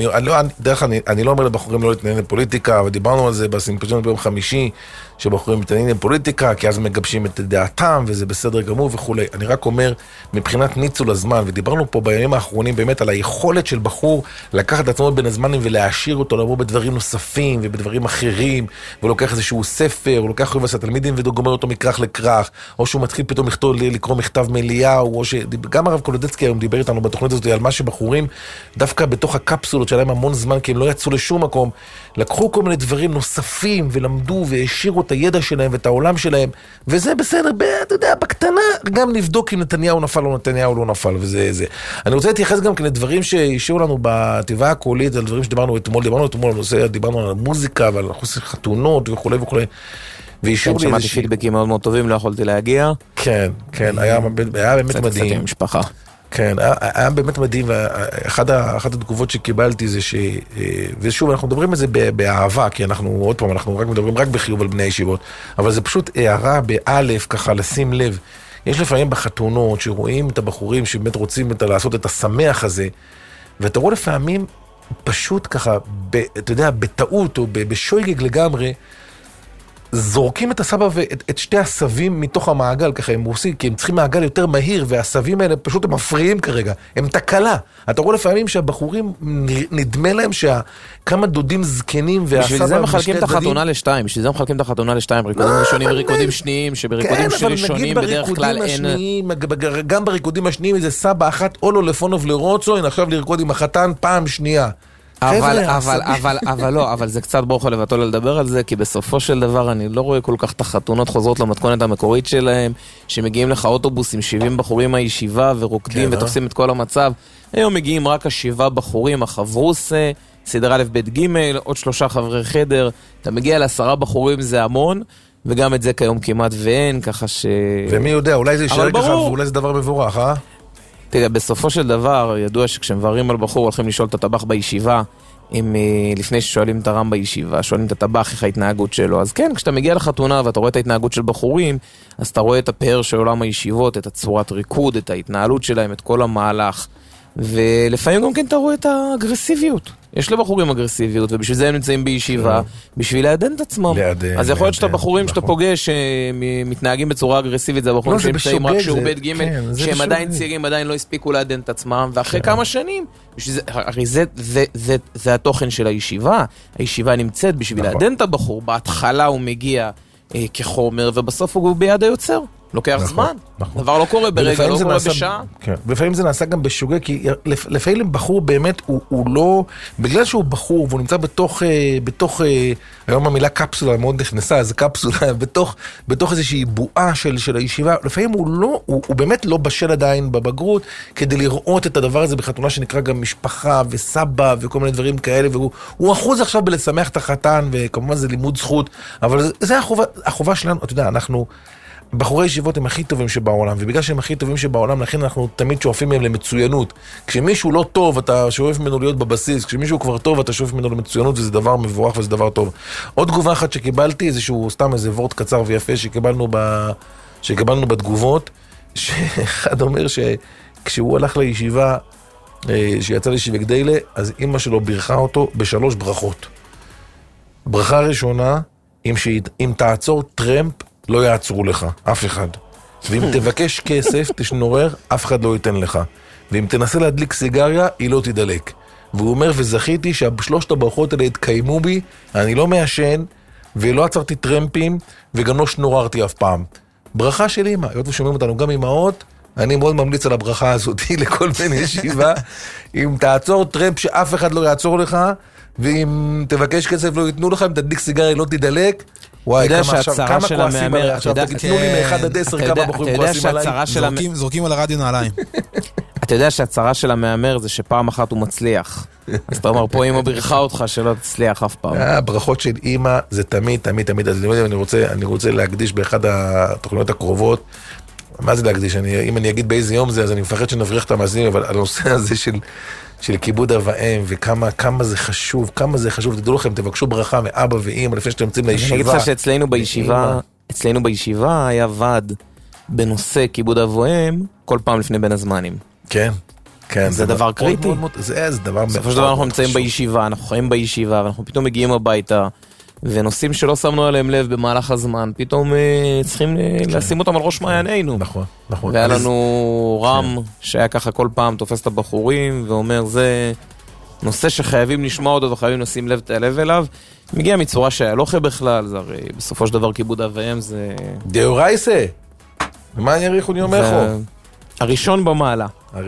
Speaker 2: אני לא אומר לבחורים לא להתעניין לפוליטיקה, ודיברנו על זה בסימפוזיון ביום חמישי, שבחורים מתעניינים לפוליטיקה, כי אז מגבשים את דעתם, וזה בסדר גמור וכו'. אני רק אומר, מבחינת ניצול הזמן, ודיברנו פה בימים האחרונים באמת על היכולת של בחור לקחת את עצמו בין הזמנים ולהשאיר אותו, לבוא בדברים נוספים ובדברים אחרים, ולוקח איזשהו ספר, הוא לוקח חובה התלמידים וגומר אותו מכרך לכרך, או שהוא מתחיל פתאום לקרוא מכתב מאליהו, או שגם הרב קולודצקי היום דיבר איתנו בתוכנית הזאת על מה שבחורים, דווקא בתוך הקפסולות שלהם המון זמן, כי הם לא יצאו לשום מקום, לקחו כל מיני דברים נוספים ולמדו והשאירו את הידע שלהם ואת העולם שלהם, וזה בסדר, אתה יודע, בקטנה, גם לבדוק אם נתניהו נפל או נתניהו לא נפל, וזה זה. אני רוצה להתייחס גם לדברים שהשאירו לנו בטבעה הקולית, על דברים שדיברנו אתמול על נושא, דיברנו על מוזיקה ועל חוסר חתונות וכו' וכו'.
Speaker 4: כן, שמעתי פידבקים מאוד מאוד טובים, לא יכולתי להגיע.
Speaker 2: כן, היה באמת מדהים.
Speaker 4: משפחה.
Speaker 2: כן, היה באמת מדהים, ואחת התגובות שקיבלתי זה ושוב, אנחנו מדברים על זה באהבה, כי עוד פעם, אנחנו מדברים רק בחיוב על בני ישיבות, אבל זה פשוט הערה באלף, ככה, לשים לב. יש לפעמים בחתונות שרואים את הבחורים שבאמת רוצים לעשות את השמח הזה, ואתה רואה לפעמים פשוט ככה, אתה יודע, בטעות או בשויגג לגמרי, זורקים את הסבא ואת 2 הסבים מתוך המעגל, ככה הם עושים, כי הם צריכים מעגל יותר מהיר, והסבים האלה פשוט הם מפריעים כרגע, הם תקלה. אתה רואה לפעמים שהבחורים נדמה להם כמה דודים זקנים,
Speaker 4: בשביל זה מחלקים את החתונה לשתיים, ריקודים ראשונים וריקודים שניים, שבריקודים ראשונים בדרך כלל אין...
Speaker 2: גם בריקודים השניים איזה סבא אחת, אולו לפונוב לרוצו, עכשיו לרקוד עם החתן פעם שנייה.
Speaker 4: אבל זה קצת ברוך לבטול לדבר על זה, כי בסופו של דבר אני לא רואה כל כך את החתונות חוזרות למתכונת המקורית שלהם, שמגיעים לך אוטובוס עם 70 בחורים מהישיבה ורוקדים ותופסים את כל המצב. היום מגיעים רק 7 בחורים, החברוס, סדר א' ב' ג', עוד 3 חברי חדר, אתה מגיע ל10 בחורים, זה המון, וגם את זה כיום כמעט ואין, ככה ש...
Speaker 2: ומי יודע, אולי זה יישאר ככה, ואולי זה דבר מבורך, אה?
Speaker 4: תראה, בסופו של דבר, ידוע שכשמברים על בחור, הולכים לשאול את הטבח בישיבה, לפני ששואלים את הרם בישיבה, שואלים את הטבח איך ההתנהגות שלו. אז כן, כשאתה מגיע לחתונה ואתה רואה את ההתנהגות של בחורים, אז אתה רואה את הפאר של עולם הישיבות, את הצורת ריקוד, את ההתנהלות שלהם, את כל המהלך. ולפעמים גם כן אתה רואה את האגרסיביות. יש לבחורים אגרסיביות, ובשביל זה הם נמצאים בישיבה, בשביל לעדן את עצמם. אז יכול להיות שאתה בחורים שאתה פוגש, שמתנהגים בצורה אגרסיבית, זה הבחורים שנמצאים רק שהוא בית ג' שהם עדיין צעירים, עדיין לא הספיקו לעדן את עצמם, ואחרי כמה שנים, הרי זה התוכן של הישיבה. הישיבה נמצאת בשביל לעדן את הבחור, בהתחלה הוא מגיע כחומר, ובסוף הוא ביד היוצר. לוקח זמן, דבר לא קורה ברגע, לא קורה בשעה.
Speaker 2: ולפעמים זה נעשה גם בשוגע, כי לפעמים בחור באמת הוא לא, בגלל שהוא בחור והוא נמצא בתוך, היום המילה קפסולה מאוד נכנסה, אז קפסולה, בתוך איזושהי בועה של הישיבה, לפעמים הוא באמת לא בשל עדיין בבגרות, כדי לראות את הדבר הזה בחתונה שנקרא גם משפחה וסבא וכל מיני דברים כאלה, והוא אחוז עכשיו בלשמח את החתן, וכמובן זה לימוד זכות, אבל זה החובה שלנו, אתה יודע, אנחנו בחורי ישיבות הם הכי טובים שבעולם, ובגלל שהם הכי טובים שבעולם, לכן אנחנו תמיד שואפים מהם למצוינות. כשמישהו לא טוב, אתה שואף ממנו להיות בבסיס, כשמישהו כבר טוב, אתה שואף ממנו למצוינות, וזה דבר מבורך וזה דבר טוב. עוד תגובה אחת שקיבלתי, סתם איזה וורט קצר ויפה שקיבלנו בתגובות, שאחד אומר שכשהוא הלך לישיבה, שיצא לישיבה גדיילה, אז אמא שלו בירכה אותו ב3 ברכות. ברכה ראשונה, אם תעצור טרמפ, לא יעצרו לך, אף אחד. ואם תבקש כסף, תשנורר, אף אחד לא ייתן לך. ואם תנסה להדליק סיגריה, היא לא תדלק. והוא אומר, וזכיתי שהשלושת הברכות האלה התקיימו בי, אני לא מעשן, ולא עצרתי טרמפים, וגם לא שנוררתי אף פעם. ברכה של אמא, היות ושומעים אותנו גם אמאות, אני מאוד ממליץ על הברכה הזאת לכל בן ישיבה. אם תעצור טרמפ שאף אחד לא יעצור לך, ואם תבקש כסף לא ייתנו לך, אם תדליק סיגריה לא תדלק, וואי, כמה כועסים עליי. עכשיו תתנו לי מ1 עד 10 כמה בחורים כועסים עליי.
Speaker 3: זורקים על הרדיו נעליים.
Speaker 4: אתה יודע שהצרה של המאמר זה שפעם אחת הוא מצליח. אז אתה אומר, פה אמא בירכה אותך שלא תצליח אף פעם.
Speaker 2: הברכות של אמא זה תמיד, תמיד, תמיד. אז אני רוצה להקדיש באחד התוכניות הקרובות. מה זה להקדיש? אם אני אגיד באיזה יום זה, אז אני מפחד שנבריח את המאזינים, אבל הנושא הזה של כיבוד אב ואם, וכמה זה חשוב, תדעו לכם, תבקשו ברכה מאבא ואמא לפני שאתם יוצאים לישיבה.
Speaker 4: אני אגיד לך שאצלנו בישיבה היה ועד בנושא כיבוד אב ואם, כל פעם לפני בין הזמנים.
Speaker 2: כן.
Speaker 4: זה דבר קריטי.
Speaker 2: זה דבר מאוד.
Speaker 4: בסופו של דבר אנחנו נמצאים בישיבה, אנחנו חיים בישיבה, ואנחנו פתאום מגיעים הביתה, ונושאים שלא שמנו עליהם לב במהלך הזמן, פתאום צריכים לשים אותם על ראש מעיינינו.
Speaker 2: נכון.
Speaker 4: והיה לנו רם שהיה ככה כל פעם תופס את הבחורים ואומר זה נושא שחייבים לשמוע אותו וחייבים לשים לב את הלב אליו. מגיע מצורה שהיה לא חי בכלל, זה הרי בסופו של דבר כיבוד אב ואם זה...
Speaker 2: דאורייסה! ומה אני אריכו לי אומר לך?
Speaker 4: הראשון במעלה.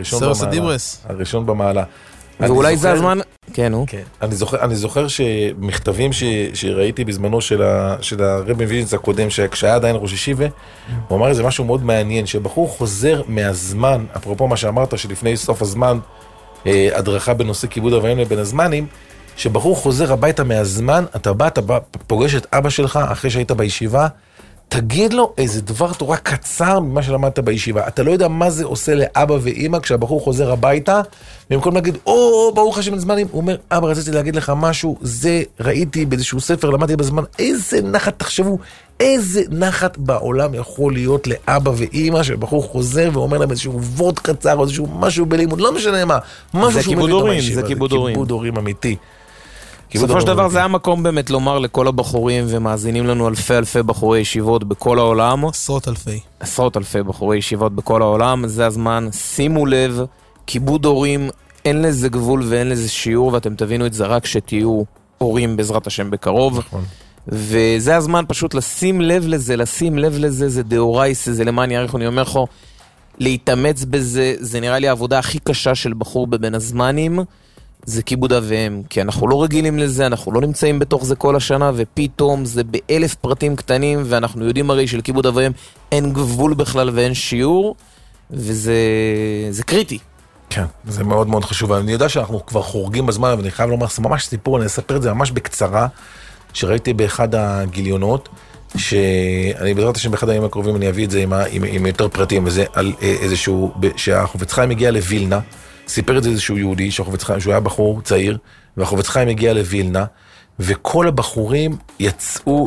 Speaker 2: הראשון במעלה.
Speaker 4: ואולי זה הזמן... כן, הוא.
Speaker 2: אני זוכר שמכתבים שראיתי בזמנו של הרבי ויז'ניץ הקודם, כשהיה עדיין ראש ישיבה, הוא אמר איזה משהו מאוד מעניין, שבחור חוזר מהזמן, אפרופו מה שאמרת, שלפני סוף הזמן, הדרכה בנושא כיבוד אב ואם לבין הזמנים, שבחור חוזר הביתה מהזמן, אתה פוגש את אבא שלך אחרי שהיית בישיבה, תגיד לו איזה דבר תורה קצר ממה שלמדת בישיבה. אתה לא יודע מה זה עושה לאבא ואמא כשהבחור חוזר הביתה, במקום להגיד, ברוך השם זמנים, הוא אומר, אבא, רציתי להגיד לך משהו, זה ראיתי באיזשהו ספר, למדתי בזמן, איזה נחת, תחשבו, איזה נחת בעולם יכול להיות לאבא ואמא, שהבחור חוזר ואומר להם איזשהו וורט קצר, או איזשהו משהו בלימוד, לא משנה מה, משהו שהוא מביא אותו בישיבה.
Speaker 4: זה כיבוד הורים.
Speaker 2: כיבוד הורים אמיתי.
Speaker 4: בסופו של דבר זה המקום באמת לומר לכל הבחורים, ומאזינים לנו אלפי בחורי ישיבות בכל העולם. עשרות אלפי בחורי ישיבות בכל העולם. זה הזמן, שימו לב, כיבוד הורים, אין לזה גבול ואין לזה שיעור, ואתם תבינו את זה רק שתהיו הורים בעזרת השם בקרוב.
Speaker 2: נכון.
Speaker 4: וזה הזמן פשוט לשים לב לזה, זה דאורייסה, זה למען יעריך, אני אומר לך, להתאמץ בזה, זה נראה לי העבודה הכי קשה של בחור בבין הזמנים, זה כיבוד אב ואם, כי אנחנו לא רגילים לזה, אנחנו לא נמצאים בתוך זה כל השנה, ופתאום זה ב1000 פרטים קטנים, ואנחנו יודעים הרי של כיבוד אב ואם אין גבול בכלל ואין שיעור, וזה קריטי.
Speaker 2: כן, זה מאוד מאוד חשוב. אני יודע שאנחנו כבר חורגים בזמן, ואני חייב לומר, זה ממש סיפור, אני אספר את זה ממש בקצרה, שראיתי באחד הגיליונות, שאני בעזרת השם באחד הימים הקרובים אני אביא את זה עם יותר פרטים, וזה על איזשהו, שהחובץ חיים הגיע לווילנה, סיפר את זה איזשהו יהודי, שהוא היה בחור צעיר, והחובץ חיים הגיע לווילנה, וכל הבחורים יצאו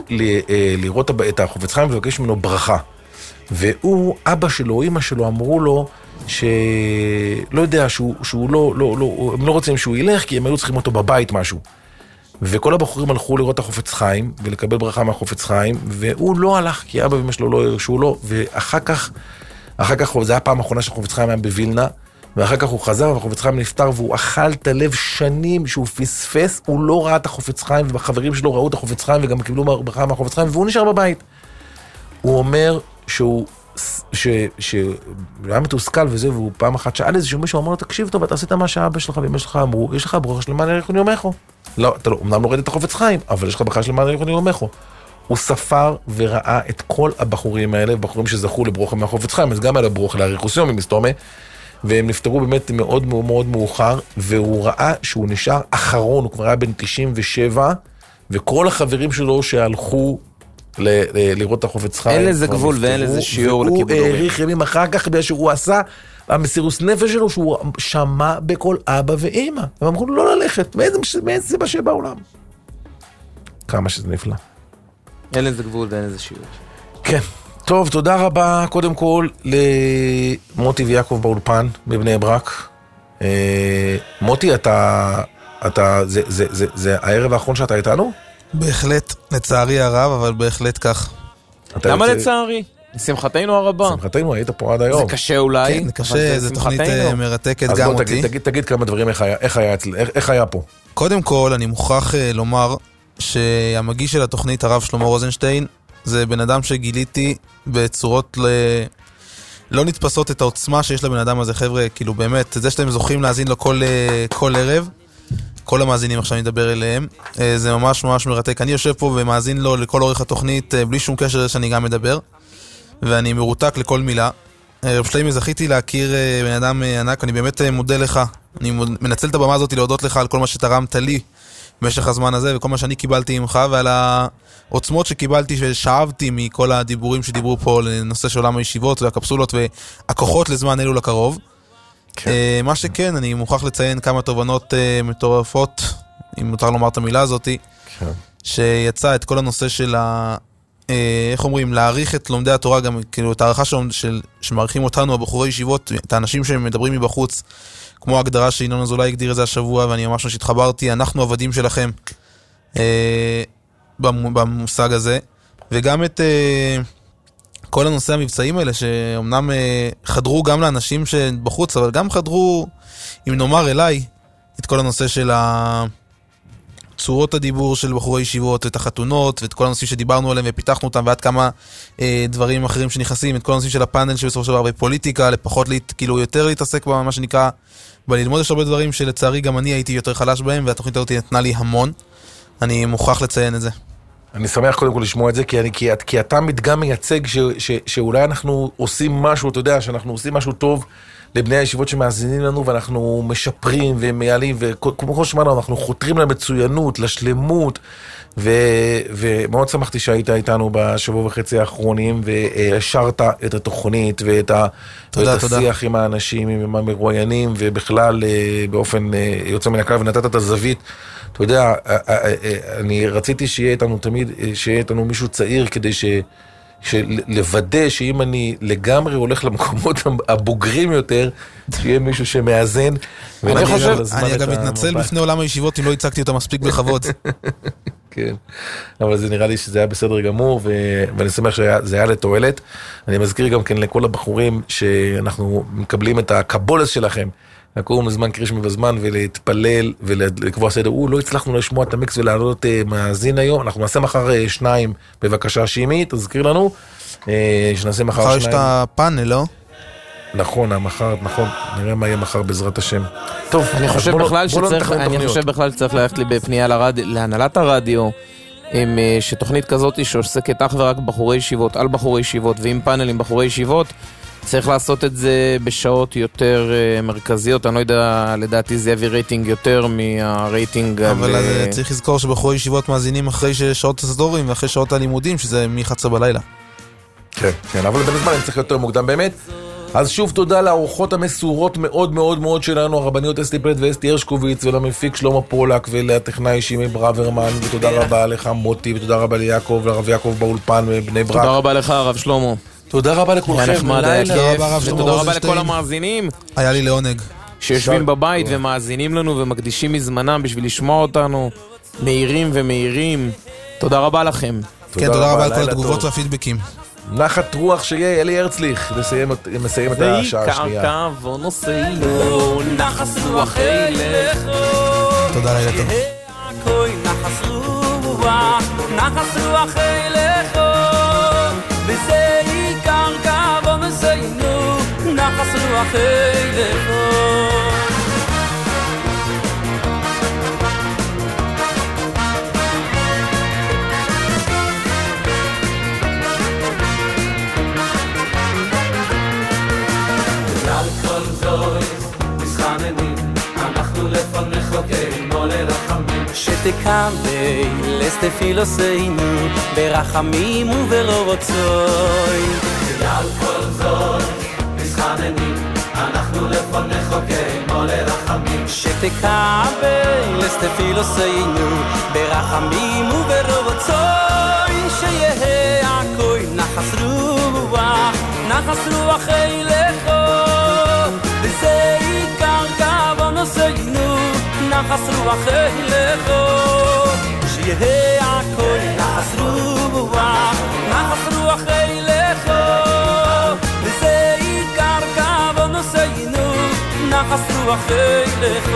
Speaker 2: לראות את החובץ חיים ולבקש ממנו ברכה. והוא, אבא שלו, אמא שלו, אמרו לו, שלא יודע, שהוא לא, הם לא רוצים שהוא ילך, כי הם היו צריכים אותו בבית משהו. וכל הבחורים הלכו לראות את החופץ חיים, ולקבל ברכה מהחופץ חיים, והוא לא הלך, כי אבא ואמא שלו לא הרשו לו, ואחר כך, זה היה הפעם האחרונה שהחופץ חיים היה בווילנה, ואחר כך הוא חזר, והחופץ חיים נפטר, והוא אכל את הלב שנים שהוא פספס, הוא לא ראה את החופץ חיים, והחברים שלו ראו את החופץ חיים, וגם קיבלו ברכה מהחופץ חיים, והוא נשאר בבית. הוא אומר שהוא היה מתוסכל וזה, והוא פעם אחת שאל איזשהו מישהו, אמר לו, תקשיב טוב, אתה עשית מה שאבא שלך ואמא שלך אמרו, יש לך ברכה שלמה ליכוני יומךו. לא, אתה לא, אמנם לא ראית את החופץ חיים, אבל יש לך ברכה שלמה ליכוני יומךו. הוא ספר וראה את כל הבחורים האלה, בחורים שזכו לברוכה מהחופץ חיים, אז גם היה לברוכה לאריכוס יומי מסתומה, והם נפטרו באמת מאוד מאוד מאוחר, והוא ראה שהוא נשאר אחרון, הוא כבר היה בן 97, וכל החברים שלו שהלכו לראות את החופץ חיים.
Speaker 4: אין לזה גבול ואין לזה שיעור
Speaker 2: לכיבוד
Speaker 4: הורים.
Speaker 2: והוא העריך ימים אחר כך, בגלל שהוא עשה, המסירוס נפש שלו, שהוא שמע בכל אבא ואמא. הם אמרו לו לא ללכת, מאיזה סיבה שבעולם. כמה שזה נפלא.
Speaker 4: אין לזה גבול ואין לזה שיעור.
Speaker 2: כן. טוב, תודה רבה קודם כל למוטי ויעקב באולפן בבני ברק. מוטי, זה הערב האחרון שאתה איתנו?
Speaker 3: בהחלט, לצערי הרב, אבל בהחלט כך.
Speaker 4: למה לצערי? שמחתנו הרבה.
Speaker 2: שמחתנו, היית פה עד היום.
Speaker 4: זה קשה אולי.
Speaker 3: כן, זה קשה, זו תוכנית מרתקת גם אותי.
Speaker 2: אז בוא תגיד כמה דברים, איך היה פה?
Speaker 3: קודם כל, אני מוכרח לומר שהמגיש של התוכנית, הרב שלמה רוזנשטיין, זה בן אדם שגיליתי בצורות לא נתפסות את העוצמה שיש לבן אדם הזה, חבר'ה, כאילו באמת, זה שאתם זוכים להאזין לו כל ערב, כל המאזינים עכשיו נדבר אליהם, זה ממש ממש מרתק. אני יושב פה ומאזין לו לכל אורך התוכנית, בלי שום קשר שאני גם מדבר, ואני מרותק לכל מילה. רב שליימי, זכיתי להכיר בן אדם ענק, אני באמת מודה לך, אני מנצל את הבמה הזאת להודות לך על כל מה שתרמת לי במשך הזמן הזה, וכל מה שאני קיבלתי ממך, ועל העוצמות שקיבלתי ושאבתי מכל הדיבורים שדיברו פה לנושא של עולם הישיבות והקפסולות והכוחות לזמן אלו לקרוב. מה שכן, אני מוכרח לציין כמה תובנות מטורפות, אם מותר לומר את המילה הזאת, שיצא את כל הנושא של איך אומרים, להעריך את לומדי התורה, גם כאילו את הערכה שמעריכים אותנו, הבחורי ישיבות, את האנשים שמדברים מבחוץ, כמו ההגדרה שינון אזולאי הגדיר את זה השבוע, ואני ממש התחברתי, אנחנו עבדים שלכם במושג הזה, וגם את כל הנושא המבצעים האלה, שאומנם חדרו גם לאנשים שבחוץ, אבל גם חדרו, אם נאמר אליי, את כל הנושא של צורות הדיבור של בחורי ישיבות, את החתונות, ואת כל הנושאים שדיברנו עליהם ופיתחנו אותם, ועד כמה דברים אחרים שנכנסים, את כל הנושאים של הפאנל שבסופו של דבר בפוליטיקה, לפחות כאילו יותר להתעסק במה שנקרא, בללמוד יש הרבה דברים שלצערי גם אני הייתי יותר חלש בהם, והתוכנית הזאת נתנה לי המון. אני מוכרח לציין את זה.
Speaker 2: אני שמח קודם כל לשמוע את זה, כי אתה מדגם מייצג שאולי אנחנו עושים משהו, אתה יודע, שאנחנו עושים משהו טוב לבני הישיבות שמאזינים לנו, ואנחנו משפרים ומייעלים, וכמו שאמרנו, אנחנו חותרים למצוינות, לשלמות, ומאוד שמחתי שהיית איתנו בשבוע וחצי האחרונים, והשארת את התוכנית, ואת השיח עם האנשים, עם המרואיינים, ובכלל באופן יוצא מן הכלל, ונתת את הזווית. אתה יודע, אני רציתי שיהיה איתנו תמיד, שיהיה איתנו מישהו צעיר, כדי לוודא שאם אני לגמרי הולך למקומות הבוגרים יותר, שיהיה מישהו שמאזן.
Speaker 3: אני גם מתנצל בפני עולם הישיבות אם לא הצגתי אותה מספיק בכבוד.
Speaker 2: כן, אבל זה נראה לי שזה היה בסדר גמור, ואני שמח שזה היה לתועלת. אני מזכיר גם כן לכל הבחורים שאנחנו מקבלים את הקבולס שלכם, לקום לזמן קרישמי בזמן ולהתפלל ולקבוע סדר. לא הצלחנו לשמוע את המיקס ולעלות מאזין היום. אנחנו נעשה מחר 2, בבקשה שימי, תזכיר לנו. שנעשה מחר 2.
Speaker 3: מחר יש את הפאנל, לא?
Speaker 2: נכון, מחר, נכון. נראה מה יהיה מחר בעזרת השם. טוב,
Speaker 4: אני חושב בכלל שצריך ללכת לי בפנייה להנהלת הרדיו, שתוכנית כזאת שעוסקת אך ורק בחורי ישיבות, על בחורי ישיבות, ועם פאנל עם בחורי ישיבות, צריך לעשות את זה בשעות יותר מרכזיות. אני לא יודע, לדעתי זה יביא רייטינג יותר מהרייטינג.
Speaker 3: אבל צריך לזכור שבחורי ישיבות מאזינים אחרי שעות הסדורים ואחרי שעות הלימודים, שזה מ-11 בלילה.
Speaker 2: כן, אבל בזמן אני צריך יותר מוקדם באמת. אז שוב תודה לאורחות המסורות מאוד מאוד מאוד שלנו, הרבניות אסתי פלט ואסתי הרשקוביץ, ולמפיק שלמה פולק, ולטכנאי שימי ברוורמן, ותודה רבה לך מוטי, ותודה רבה ליעקב, לרב יעקב באולפן בבני ברק.
Speaker 4: תודה רבה לך הרב שלמה.
Speaker 2: תודה רבה
Speaker 4: היה
Speaker 2: לכולכם.
Speaker 4: נחמד, היה
Speaker 2: לילה.
Speaker 4: כיף,
Speaker 3: רבה, הרב שלמה
Speaker 4: ותודה רבה
Speaker 3: רוזנשטיין.
Speaker 4: לכל המאזינים
Speaker 3: היה לי לעונג.
Speaker 4: שיושבים בבית ומאזינים לנו ומקדישים מזמנם בשביל לשמוע אותנו מהירים ומהירים. תודה רבה לכם.
Speaker 3: כן, תודה רבה על כל
Speaker 2: לילה
Speaker 3: התגובות
Speaker 2: טוב.
Speaker 3: והפידבקים.
Speaker 2: נחת רוח שיהיה, אלי הרצליך, מסיים את השעה השנייה.
Speaker 4: קרקע ונוסעינו, נחס רוח אילך.
Speaker 3: תודה, לילה טוב.
Speaker 6: הכוי נחס רוח, נחס רוח אילך, וזה עיקר קו ונוסעינו, נחס רוח אילך. שתקבל לסטפילוסינו ברחמים וברוצוי
Speaker 1: ועל כל זאת מסחננים אנחנו לפונך כמו לרחמים
Speaker 6: שתקבל לסטפילוסינו ברחמים וברוצוי שיהיה הכוי נחס רוח אילך וזה עיקר כוונותינו נחס רוח אילך שיהיה הכל נחס רוח אילך וזה עיקר כוונותינו נחס רוח אילך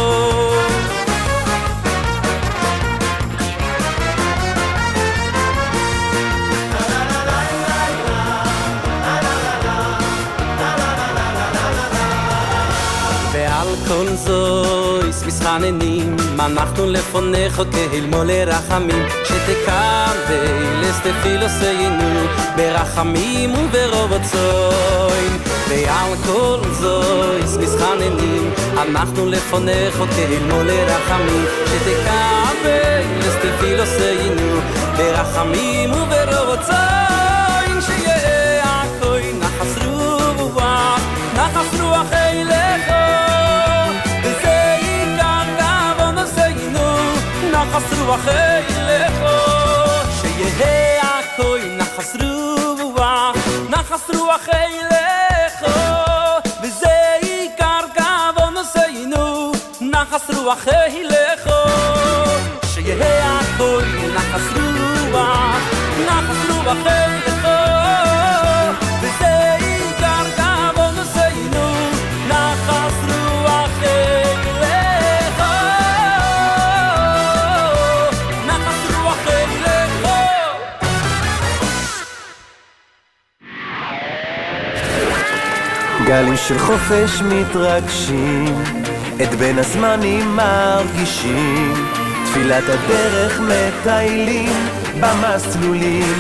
Speaker 6: כל זויס מסחננים אנחנו לפונך כהל מולי רחמים שתקבל לסטפילוסינו ברחמים וברובצוין ועל כל זויס מסחננים אנחנו לפונך כהל מולי רחמים שתקבל לסטפילוסינו ברחמים וברובצוין שיהיה הכל נחס רוח אילך נחס רוח אילך שיהיה הכוי נחס רוח אילך וזה עיקר כוונותינו נחס רוח אילך שיהיה הכוי נחס רוח אילך וזה עיקר כוונותינו נחס רוח אילך
Speaker 1: גלים של חופש מתרגשים, את בין הזמנים מרגישים, תפילת הדרך מטיילים, במסלולים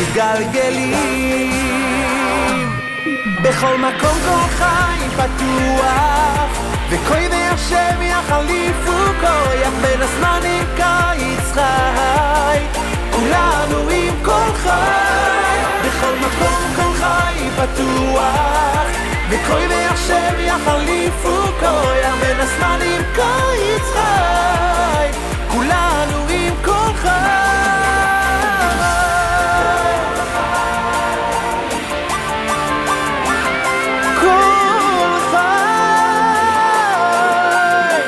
Speaker 1: מתגלגלים. בכל מקום כל חי פתוח, וכוי והשם יחליפו כוח, בין הזמנים קיץ חי, כולנו עם כל חי. בכל מקום כל חי פתוח, וכוי והשם יחליפו כוח, בין הזמנים קיץ חי, כולנו עם כל חי. כל חי.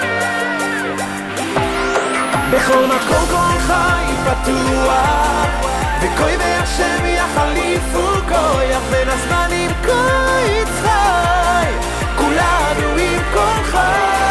Speaker 1: בכל מקום כל חי פתוח, וכוי והשם יחליפו כוח, בין הזמנים קיץ חי, כולנו עם כל חי.